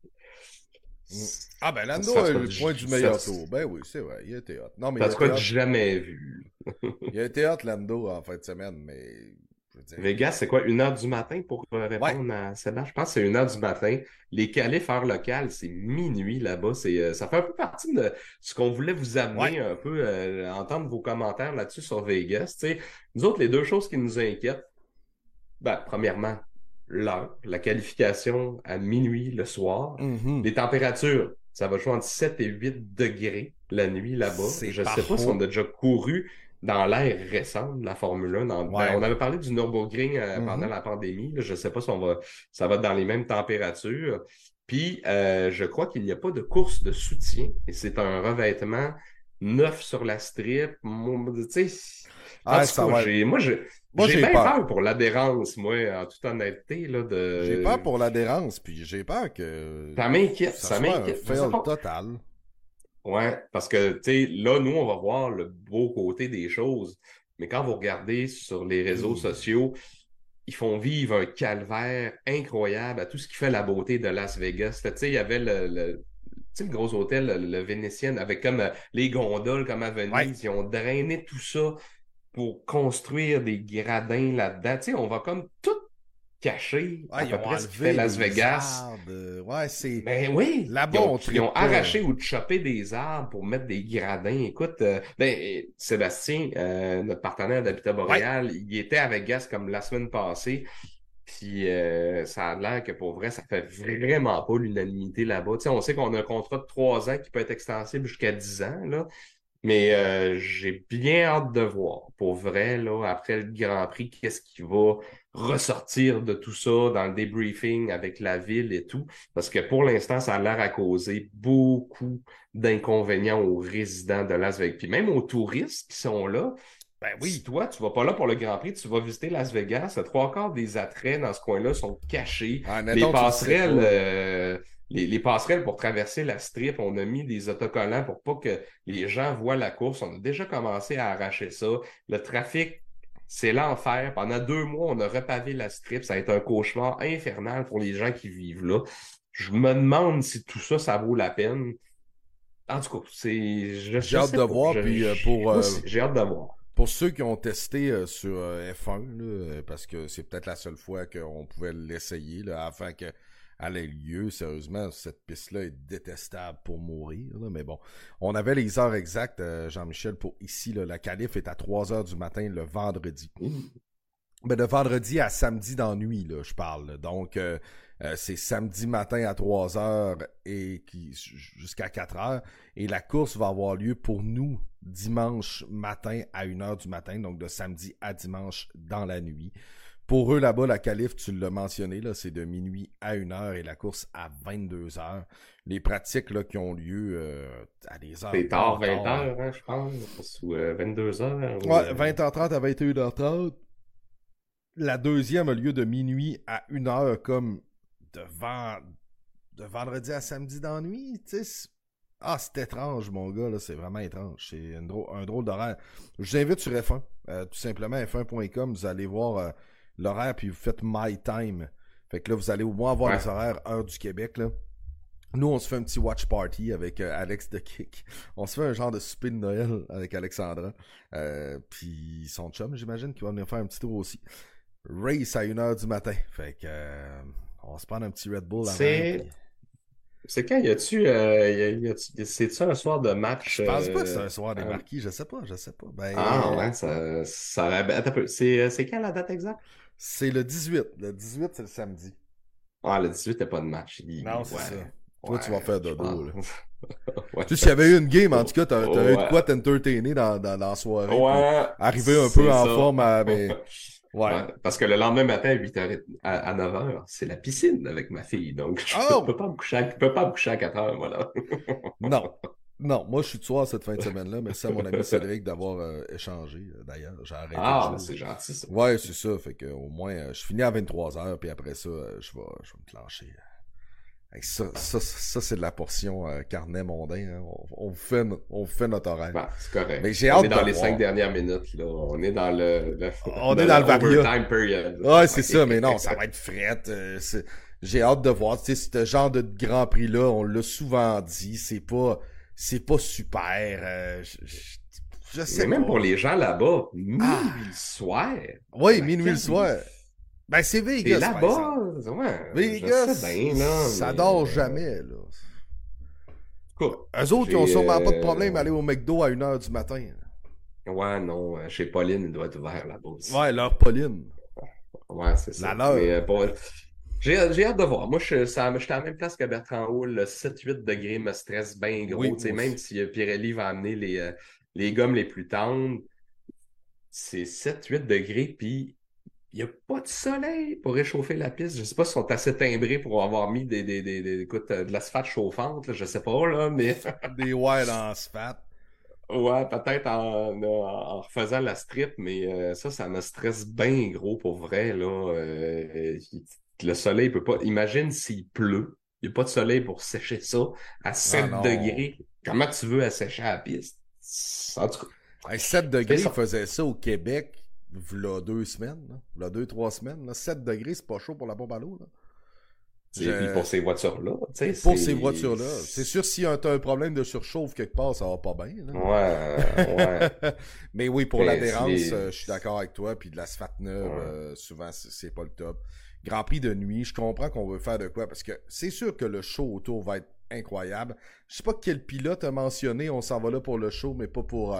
Mm. Ah ben Lando ça a se eu quoi le point du meilleur tour. Ben oui, c'est vrai, il a été hot. Non, mais ça se quoi de jamais vu. il a été hot Lando en fin de semaine, mais je veux dire. Vegas, c'est quoi, 1 heure du matin pour Ouais. répondre à Sébastien? Je pense que c'est 1 heure du matin. Les qualifs heure locale, c'est minuit là-bas. Ça fait un peu partie de ce qu'on voulait vous Ouais. amener un peu, entendre vos commentaires là-dessus sur Vegas. Tu sais, nous autres, les deux choses qui nous inquiètent, ben, premièrement, l'heure, la qualification à minuit le soir. Mhm. Les températures, ça va jouer entre 7 et 8 degrés la nuit là-bas. C'est Je ne pas sais pas si on faux. a déjà couru dans l'ère récente de la Formule 1. Ben, Ouais. on avait parlé du Nürburgring pendant Mhm. la pandémie. Là. Je ne sais pas si ça va être dans les mêmes températures. Puis, je crois qu'il n'y a pas de course de soutien. Et c'est un revêtement neuf sur la strip. Tu sais, en Ah, ça tout cas, va. Moi, j'ai j'ai bien peur. peur pour l'adhérence, moi, en toute honnêteté, là, J'ai peur de... pour l'adhérence, puis j'ai peur que Ça m'inquiète, ça ça soit un m'inquiète. Je sais fail pas. total. Ouais, parce que, tu sais, là, nous, on va voir le beau côté des choses. Mais quand vous regardez sur les réseaux Hi. sociaux, ils font vivre un calvaire incroyable à tout ce qui fait la beauté de Las Vegas. Tu sais, il y avait tu sais, le gros hôtel, le Vénitien, avec comme les gondoles comme à Ouais. Venise. Ils ont drainé tout ça pour construire des gradins là-dedans. Tu sais, on va comme tout cacher Ouais, à ils peu ont près ce qui fait enlevé Las les Vegas. arbres. Ouais, c'est. Ben oui, Là-bas, on ils ont trippe pas. arraché ou chopé des arbres pour mettre des gradins. Écoute, Sébastien, notre partenaire d'Habitat Ouais. Boréal, il était à Vegas comme la semaine passée. Puis ça a l'air que pour vrai, ça fait vraiment pas l'unanimité là-bas. Tu sais, on sait qu'on a un contrat de 3 ans qui peut être extensible jusqu'à 10 ans, là. Mais j'ai bien hâte de voir, pour vrai, là, après le Grand Prix, qu'est-ce qui va ressortir de tout ça dans le débriefing avec la ville et tout. Parce que pour l'instant, ça a l'air à causer beaucoup d'inconvénients aux résidents de Las Vegas. Puis même aux touristes qui sont là, Ben si oui. toi, tu vas pas là pour le Grand Prix, tu vas visiter Las Vegas, 3/4 des attraits dans ce coin-là sont cachés. Ah, Les admettons que tu le sais passerelles, pas. les passerelles pour traverser la strip, on a mis des autocollants pour pas que les gens voient la course. On a déjà commencé à arracher ça. Le trafic, c'est l'enfer. Pendant 2 mois, on a repavé la strip. Ça a été un cauchemar infernal pour les gens qui vivent là. Je me demande si tout ça, ça vaut la peine. En tout cas, J'ai je hâte sais de pas. voir, puis Moi aussi, j'ai hâte de voir. pour ceux qui ont testé sur F1, là, parce que c'est peut-être la seule fois qu'on pouvait l'essayer, là, ait lieu. Sérieusement, cette piste-là est détestable pour mourir. Là, mais bon, on avait les heures exactes, Jean-Michel, pour ici. Là, la qualif est à 3 heures du matin le vendredi. Ben, de vendredi à samedi dans la nuit, là, je parle. Là. Donc, c'est samedi matin à 3 heures et jusqu'à 4 heures. Et la course va avoir lieu pour nous dimanche matin à 1 heure du matin. Donc, de samedi à dimanche dans la nuit. Pour eux, là-bas, la qualif, tu l'as mentionné, là, c'est de minuit à 1 heure et la course à 22 heures. Les pratiques là, qui ont lieu à des heures... C'est tard, 20 heures, hein, je pense, ou 22 heures. Ouais, 20h30 à 21h30. La deuxième a lieu de minuit à 1 heure, comme de vendredi à samedi dans la nuit, tu sais. Ah, c'est étrange, mon gars, là, c'est vraiment étrange. C'est un drôle d'horaire. Je vous invite sur F1, tout simplement, f1.com, vous allez voir l'horaire, puis vous faites My Time. Fait que là, vous allez au moins avoir les horaires heure du Québec, là. Nous, on se fait un petit watch party avec Alex de Kick. On se fait un genre de souper de Noël avec Alexandra. Puis son chum, j'imagine, qui va venir faire un petit tour aussi. Race à 1 heure du matin. Fait que on va se prendre un petit Red Bull avant. C'est quand? C'est-tu un soir de match? Je pense pas que c'est un soir des marquis. Je sais pas. Ben, ouais, attends un peu. C'est quand la date exacte? C'est le 18. Le 18, c'est le samedi. Ah, le 18, t'as pas de match. Non, c'est ça. Toi, tu vas faire dodo, là. Ouais. Tu sais, s'il y avait eu une game, en tout cas, t'aurais eu de quoi t'entertainer dans la soirée. Ouais. Arriver un peu en forme à... Mais... Ouais, parce que le lendemain matin, à 8h, à 9h, c'est la piscine avec ma fille. Donc, je peux pas me coucher à 4h, voilà. Non, moi, je suis de soir cette fin de semaine-là. Merci à mon ami Cédric d'avoir échangé, d'ailleurs. J'ai arrêté Ah, c'est gentil, ça. Ouais, c'est ça. Fait que au moins, je finis à 23h, puis après ça, je vais me clencher. Ça c'est de la portion carnet mondain. Hein. On vous fait notre horaire. Ben, c'est correct. Mais j'ai hâte on est dans de les voir. 5 dernières minutes. Là. On est dans on est dans le overtime period. Ouais, c'est ça. Mais non, ça va être frette. J'ai hâte de voir. Tu sais, ce genre de Grand Prix-là, on l'a souvent dit, c'est pas super. Je sais mais même pas. pour les gens là-bas, minuit le soir. Oui, minuit le soir. Ben, c'est Vegas. Et là-bas, ouais. Vegas, bien, là, ça dort jamais, là. Écoute, eux autres, ils ont sûrement pas de problème à aller au McDo à 1 heure du matin. Ouais, non. Chez Pauline, il doit être ouvert là-bas aussi. Ouais, l'heure Pauline. Ouais, c'est ça. Mais j'ai hâte de voir. Moi, j'étais à la même place que Bertrand Houle. Le 7-8 degrés me stresse bien gros. Oui, même si Pirelli va amener les gommes les plus tendres, c'est 7-8 degrés, puis il n'y a pas de soleil pour réchauffer la piste. Je ne sais pas s'ils sont assez timbrés pour avoir mis de l'asphalte chauffante. Là, je ne sais pas, là, mais... Des wild en asphalte. Ouais, peut-être en refaisant la strip, mais ça me stresse bien gros pour vrai, là. Le soleil peut pas... Imagine s'il pleut. Il n'y a pas de soleil pour sécher ça à 7 degrés. Comment tu veux assécher la piste? En tout cas... 7 degrés, ils faisaient ça au Québec. V'là 2 semaines, là. V'là 2-3 semaines. Là. 7 degrés, c'est pas chaud pour la pompe à l'eau. Et puis pour ces voitures-là. Pour ces voitures-là. C'est sûr, si t'as un problème de surchauffe quelque part, ça va pas bien. Là. Ouais. Mais oui, pour l'adhérence, je suis d'accord avec toi. Puis de l'asphalte neuve, souvent, c'est pas le top. Grand Prix de nuit, je comprends qu'on veut faire de quoi. Parce que c'est sûr que le show autour va être incroyable. Je sais pas quel pilote a mentionné, on s'en va là pour le show, mais pas pour...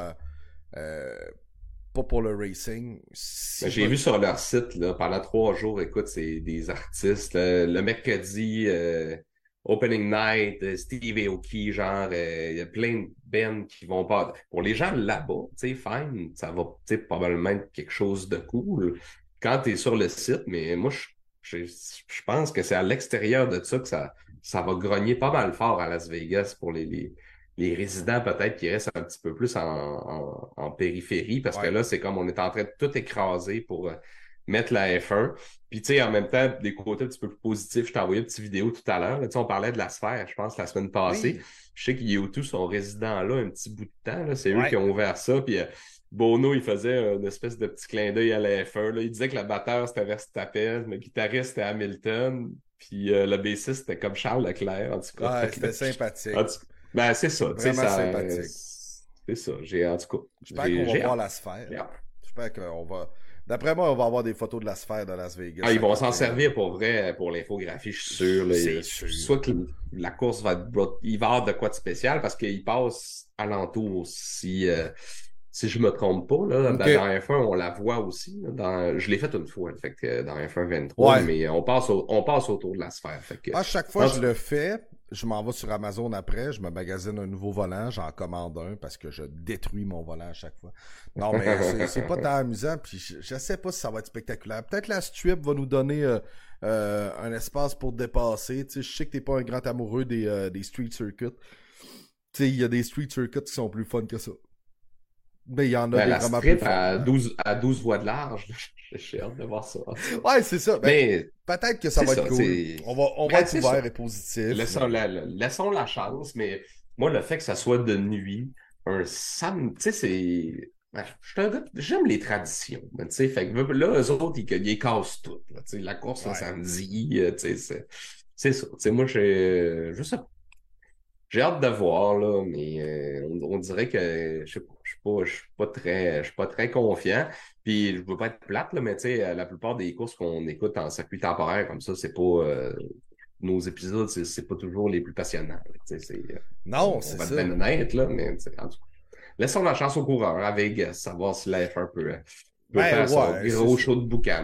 pas pour le racing. J'ai vu sur leur site, là, pendant 3 jours, écoute, c'est des artistes. Le mercredi, Opening Night, Steve Aoki, genre, il y a plein de bands qui vont pas... Pour les gens là-bas, tu sais, fine, ça va probablement être quelque chose de cool quand tu es sur le site, mais moi, je pense que c'est à l'extérieur de ça que ça va grogner pas mal fort à Las Vegas pour les résidents peut-être qui restent un petit peu plus en périphérie, parce que là, c'est comme on est en train de tout écraser pour mettre la F1. Puis, tu sais, en même temps, des côtés un petit peu plus positifs, je t'ai envoyé une petite vidéo tout à l'heure. Tu sais, on parlait de la sphère, je pense, la semaine passée. Oui. Je sais qu'Io2 sont résidents là un petit bout de temps. Là. C'est eux qui ont ouvert ça. Puis, Bono, il faisait une espèce de petit clin d'œil à la F1. Là. Il disait que le batteur, c'était Verstappen, le guitariste, c'était Hamilton. Puis, le bassiste, c'était comme Charles Leclerc, en tout cas. Ouais, c'était sympathique. Ben, c'est ça. Vraiment sympathique. C'est ça. En tout cas. J'espère qu'on va voir la sphère. J'espère qu'on va... D'après moi, on va avoir des photos de la sphère de Las Vegas. Ah, ils à vont s'en côté. servir pour vrai, pour l'infographie, je suis sûr. Là. C'est sûr. Soit que la course va être... Il va y avoir de quoi de spécial parce qu'il passe alentour si je me trompe pas. Là, OK. dans F1, on la voit aussi. Là, je l'ai fait une fois, fait que dans F1 23, Ouais. mais on passe autour de la sphère. Fait que, À chaque fois que je le fais, je m'en vais sur Amazon après, je me magasine un nouveau volant, j'en commande un parce que je détruis mon volant à chaque fois. Non, mais c'est pas tant amusant, puis je sais pas si ça va être spectaculaire. Peut-être la Strip va nous donner un espace pour dépasser. Tu sais, je sais que t'es pas un grand amoureux des street circuits. Tu sais, il y a des street circuits qui sont plus fun que ça. Mais il y en a Ben, des la vraiment plus strip fun. à 12 voies de large, j'ai hâte de voir ça. Ouais, c'est ça. Ben, Mais peut-être que ça c'est va ça, être cool. On va ben, être c'est ça. ouvert et positif. Laissons la chance, mais moi, le fait que ça soit de nuit, tu sais, c'est. Ben, je suis un gars, j'aime les traditions, mais tu sais, fait que là, eux autres, ils cassent tout, là, tu sais, la course le Ouais. samedi, tu sais, c'est ça. Tu sais, moi, je sais pas. J'ai hâte de voir, là, mais on dirait que je sais pas, je suis pas très confiant. Puis je veux pas être plate, là, mais tu sais, la plupart des courses qu'on écoute en circuit temporaire comme ça, c'est pas nos épisodes, c'est pas toujours les plus passionnants. Là, tu sais, Non, on c'est va être ça. bien honnête, là, mais tu sais, en tout cas, laissons la chance aux coureurs à Vegas, savoir si la F1 peut Ben faire son ouais, c'est gros ça. show de boucan.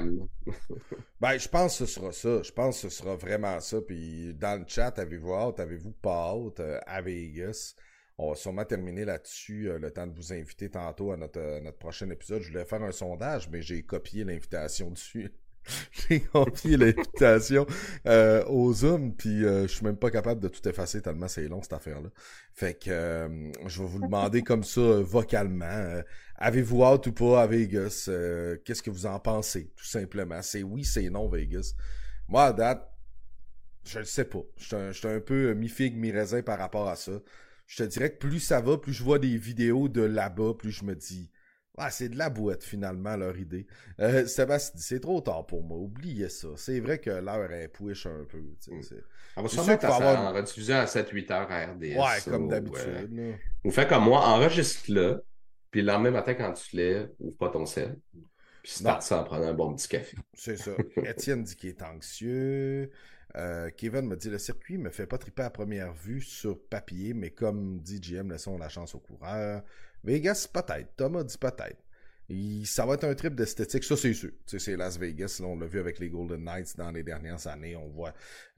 Ben, je pense que ce sera ça. Je pense que ce sera vraiment ça. Puis dans le chat, avez-vous hâte? Avez-vous pas hâte à Vegas? On va sûrement terminer là-dessus. Le temps de vous inviter tantôt à notre prochain épisode. Je voulais faire un sondage, mais j'ai copié l'invitation dessus. J'ai copié l'invitation au Zoom, puis je suis même pas capable de tout effacer tellement c'est long cette affaire-là. Fait que je vais vous demander comme ça vocalement, avez-vous hâte ou pas à Vegas? Qu'est-ce que vous en pensez, tout simplement? C'est oui, c'est non, Vegas. Moi, à date, je le sais pas. Je suis un peu mi-figue, mi-raisin par rapport à ça. Je te dirais que plus ça va, plus je vois des vidéos de là-bas, plus je me dis... Ah, c'est de la boîte, finalement, leur idée. Sébastien dit, c'est trop tard pour moi. Oubliez ça. C'est vrai que l'heure est push un peu. On va C'est sûrement sûr qu'il mettre faut avoir... en rediffusion à 7-8 heures à RDS. Ouais, Ça, comme d'habitude. Là. ou fais comme moi, enregistre-le, puis le lendemain matin, quand tu te lèves, ouvre pas ton sel, puis Non, start ça en prenant un bon petit café. c'est ça. Étienne dit qu'il est anxieux. Kevin me dit, le circuit me fait pas triper à première vue sur papier, mais comme dit GM, laissons la chance aux coureurs. Vegas, peut-être. Thomas dit peut-être. Ça va être un trip d'esthétique, ça c'est sûr. C'est Las Vegas, là, on l'a vu avec les Golden Knights dans les dernières années. On voit,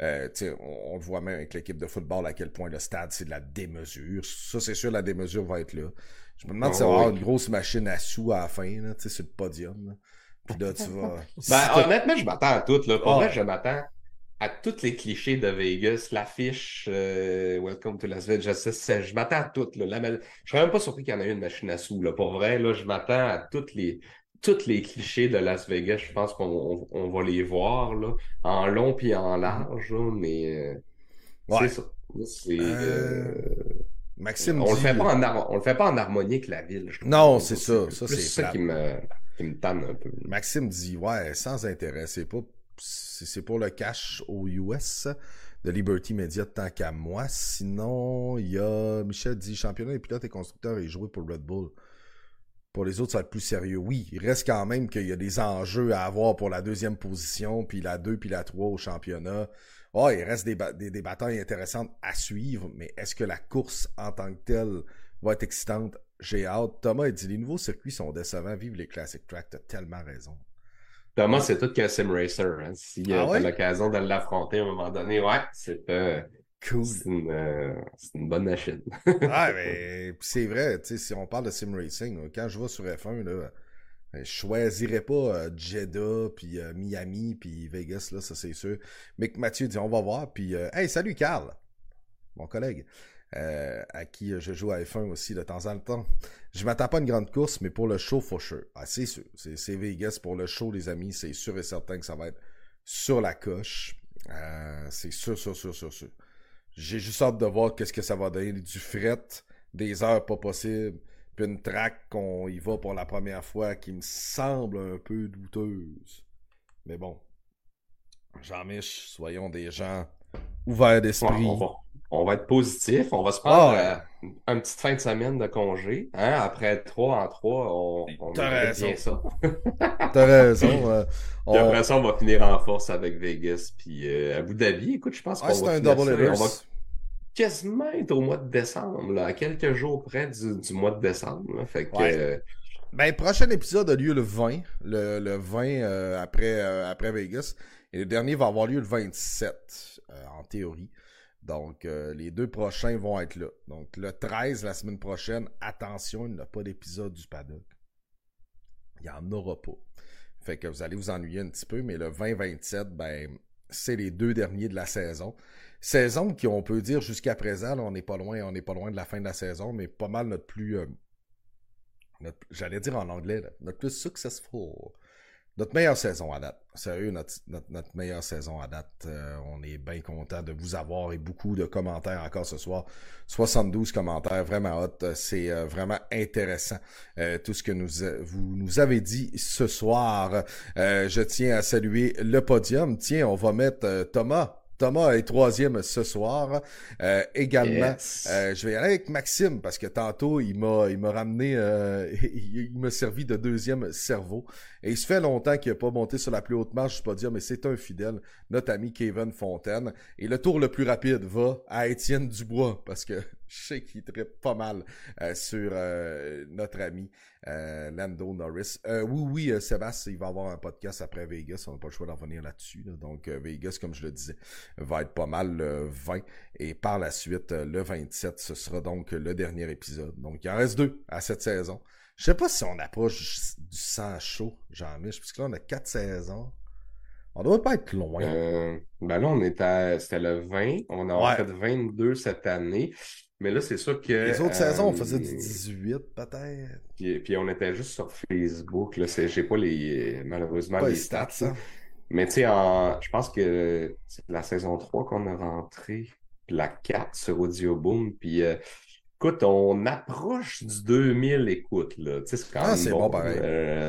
on le voit même avec l'équipe de football à quel point le stade c'est de la démesure. Ça c'est sûr, la démesure va être là. Je me demande si ça va avoir une grosse machine à sous à la fin, là, sur le podium. Là. Puis là, tu vas... Ben, honnêtement, je m'attends à tout. Là. Pour vrai, Ouais. je m'attends à tous les clichés de Vegas, l'affiche Welcome to Las Vegas, je m'attends à tout. Là. Je serais même pas surpris qu'il y en ait une machine à sous. Là. Pour vrai, là, je m'attends à tous les clichés de Las Vegas. Je pense qu'on va les voir là, en long puis en large. Là, mais c'est Ouais. ça. C'est, Maxime on le fait dit... pas on le fait pas en harmonie avec la ville, je trouve. Non, c'est C'est ça. Ça, plus c'est ça plate. qui me tanne un peu. Maxime dit, ouais, sans intérêt. C'est pour le cash aux US de Liberty Media tant qu'à moi. Sinon, il y a Michel dit, championnat des pilotes et constructeurs est joué pour Red Bull. Pour les autres, ça va être plus sérieux. Oui, il reste quand même qu'il y a des enjeux à avoir pour la deuxième position, puis la 2, puis la 3 au championnat. Oh, il reste des batailles intéressantes à suivre, mais est-ce que la course en tant que telle va être excitante? J'ai hâte. Thomas a dit, les nouveaux circuits sont décevants. Vive les Classic Track. T'as tellement raison. Thomas, c'est tout qu'un sim racer. Hein. Si Ah t'as ouais? l'occasion de l'affronter à un moment donné, ouais, Cool. c'est une bonne machine. Ah, mais c'est vrai, tu sais, si on parle de sim racing, là, quand je vais sur F1, là, je choisirais pas Jeddah, puis Miami, puis Vegas, là, ça c'est sûr. Mais que Mathieu dit, on va voir, puis hey, salut Carl, mon collègue, à qui je joue à F1 aussi de temps en temps. Je m'attends pas à une grande course, mais pour le show, for sure. Ah, c'est sûr, c'est Vegas pour le show, les amis, c'est sûr et certain que ça va être sur la coche. C'est sûr. J'ai juste hâte de voir qu'est-ce que ça va donner. Du fret, des heures pas possibles, puis une track qu'on y va pour la première fois qui me semble un peu douteuse. Mais bon, Jean-Mich, soyons des gens ouverts Ouais, d'esprit. on va être positif, on va se prendre une petite fin de semaine de congé. Hein? Après 3 en 3, on T'as mérite bien raison. ça. T'as raison. Puis On... après ça, on va finir en force avec Vegas. Puis Abu Dhabi, écoute, je pense Ouais, qu'on c'est va un finir double ça et on va headers. quasiment être au mois de décembre, là, à quelques jours près du mois de décembre. Là. Fait que, Ouais. Ben, prochain épisode a lieu le 20. Le 20 après Vegas. Et le dernier va avoir lieu le 27, en théorie. Donc, les deux prochains vont être là. Donc, le 13, la semaine prochaine, attention, il n'y a pas d'épisode du paddock. Il n'y en aura pas. Fait que vous allez vous ennuyer un petit peu, mais le 20-27, ben, c'est les deux derniers de la saison. Saison qui, on peut dire, jusqu'à présent, là, on n'est pas loin de la fin de la saison, mais pas mal notre plus, j'allais dire en anglais, là, notre plus successful. Notre meilleure saison à date. Sérieux, notre meilleure saison à date. On est bien content de vous avoir et beaucoup de commentaires encore ce soir. 72 commentaires, vraiment hot. C'est vraiment intéressant tout ce que vous nous avez dit ce soir. Je tiens à saluer le podium. Tiens, on va mettre Thomas. Thomas est troisième ce soir. Également, yes. je vais y aller avec Maxime parce que tantôt, il m'a ramené, il m'a servi de deuxième cerveau. Et il se fait longtemps qu'il n'a pas monté sur la plus haute marche du podium, mais c'est un fidèle, notre ami Kevin Fontaine. Et le tour le plus rapide va à Étienne Dubois, parce que je sais qu'il trippe pas mal sur notre ami Lando Norris. Oui, Sébastien, il va avoir un podcast après Vegas, on n'a pas le choix d'en revenir là-dessus. Là. Donc, Vegas, comme je le disais, va être pas mal le 20. Et par la suite, le 27, ce sera donc le dernier épisode. Donc, il en reste 2 à cette saison. Je sais pas si on approche du 100 chaud, Jean-Mich, parce que là, on a 4 saisons. On doit pas être loin. Ben là, c'était le 20. On a Ouais. fait 22 cette année. Mais là, c'est sûr que Les autres saisons, on faisait du 18, peut-être. puis on était juste sur Facebook. Là, j'ai pas malheureusement Pas les les stats, stats. Là. hein? Mais tu sais, je pense que c'est la saison 3 qu'on a rentré, puis la 4 sur Audioboom. Puis écoute, on approche du 2000 écoutes, là. Tu sais, c'est quand Ah, même c'est bon, bon. pareil.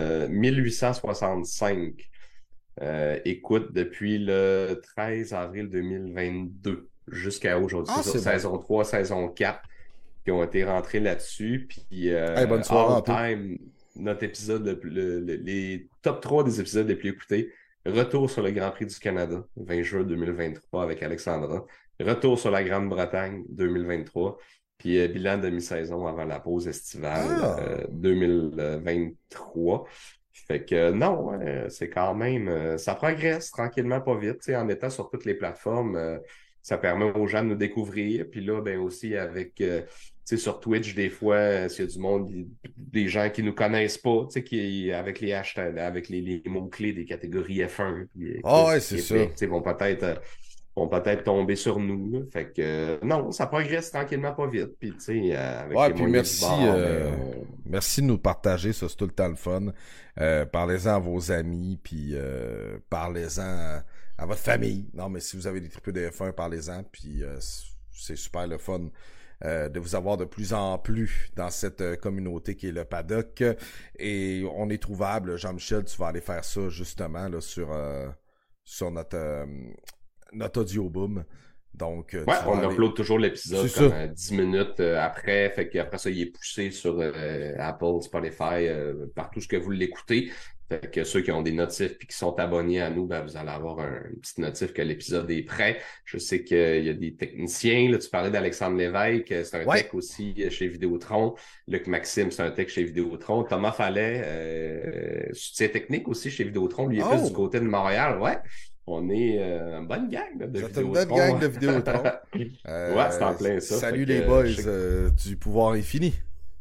1865 écoutes depuis le 13 avril 2022 jusqu'à aujourd'hui. Ah, C'est ça, c'est bon. saison 3, saison 4 qui ont été rentrés là-dessus. Puis Hey, bonne soirée, all Anto. time, notre épisode, les top 3 des épisodes les plus écoutés. Retour sur le Grand Prix du Canada, 20 juin 2023 avec Alexandra. Retour sur la Grande-Bretagne, 2023. Puis bilan de mi-saison avant la pause estivale, Ah. 2023. Fait que non, c'est quand même, ça progresse tranquillement, pas vite. Tu sais, en étant sur toutes les plateformes, ça permet aux gens de nous découvrir. Puis là, ben aussi avec, tu sais, sur Twitch, des fois, s'il y a du monde, des gens qui nous connaissent pas, tu sais, qui, avec les hashtags, avec les mots-clés des catégories F1, puis Ah, ouais, course c'est ça. Québec, tu sais, vont peut-être tomber sur nous. Là. Fait que non, ça progresse tranquillement, pas vite. Puis, tu sais, avec Ouais, les puis moyens du bord, ben, merci de nous partager, ça, c'est tout le temps le fun. Parlez-en à vos amis, puis parlez-en à votre famille. Non, mais si vous avez des triple de F1, parlez-en, puis c'est super le fun de vous avoir de plus en plus dans cette communauté qui est le paddock. Et on est trouvable, Jean-Michel, tu vas aller faire ça justement là, sur notre audioboom. Donc, ouais, tu vas on aller... upload toujours C'est l'épisode ça. comme 10 minutes après. Fait qu'après ça, il est poussé sur Apple, Spotify, partout ce que vous l'écoutez. Fait que ceux qui ont des notifs et qui sont abonnés à nous, ben, vous allez avoir une petite notif que l'épisode est prêt. Je sais qu'il y a des techniciens. Là, tu parlais d'Alexandre Lévesque, c'est un Ouais. tech aussi chez Vidéotron. Luc Maxime, c'est un tech chez Vidéotron. Thomas Fallet, soutien technique aussi chez Vidéotron. Lui, il est plus du Oh! côté de Montréal. Ouais. On est une bonne gang là, de Vous êtes une belle gang Vidéotron. de Vidéotron. Ouais, c'est en plein ça. Fait Salut les que boys je sais que... du pouvoir infini.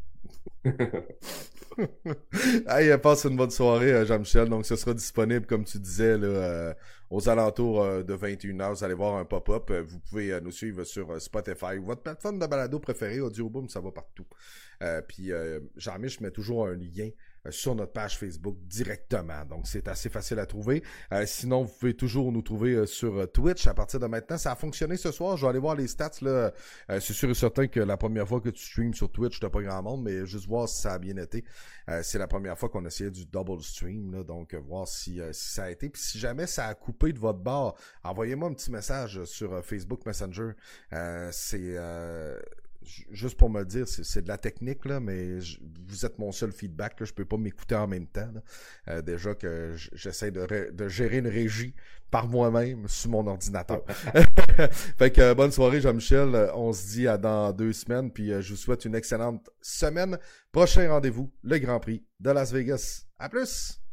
Hey, passe une bonne soirée, Jean-Michel. Donc, ce sera disponible, comme tu disais, là, aux alentours de 21h. Vous allez voir un pop-up. Vous pouvez nous suivre sur Spotify ou votre plateforme de balado préférée. Audioboom, ça va partout. Puis, Jean-Michel, je mets toujours un lien sur notre page Facebook directement. Donc, c'est assez facile à trouver. Sinon, vous pouvez toujours nous trouver sur Twitch à partir de maintenant. Ça a fonctionné ce soir. Je vais aller voir les stats. Là. C'est sûr et certain que la première fois que tu streams sur Twitch, t'as pas grand monde, mais juste voir si ça a bien été. C'est la première fois qu'on essayait du double stream. Là, donc, voir si ça a été. Puis si jamais ça a coupé de votre bord, envoyez-moi un petit message sur Facebook Messenger. juste pour me le dire, c'est de la technique, là, mais vous êtes mon seul feedback. Là, je peux pas m'écouter en même temps. Déjà que j'essaie de gérer une régie par moi-même sur mon ordinateur. Fait que bonne soirée, Jean-Michel. On se dit à dans 2 semaines, puis je vous souhaite une excellente semaine. Prochain rendez-vous, le Grand Prix de Las Vegas. À plus!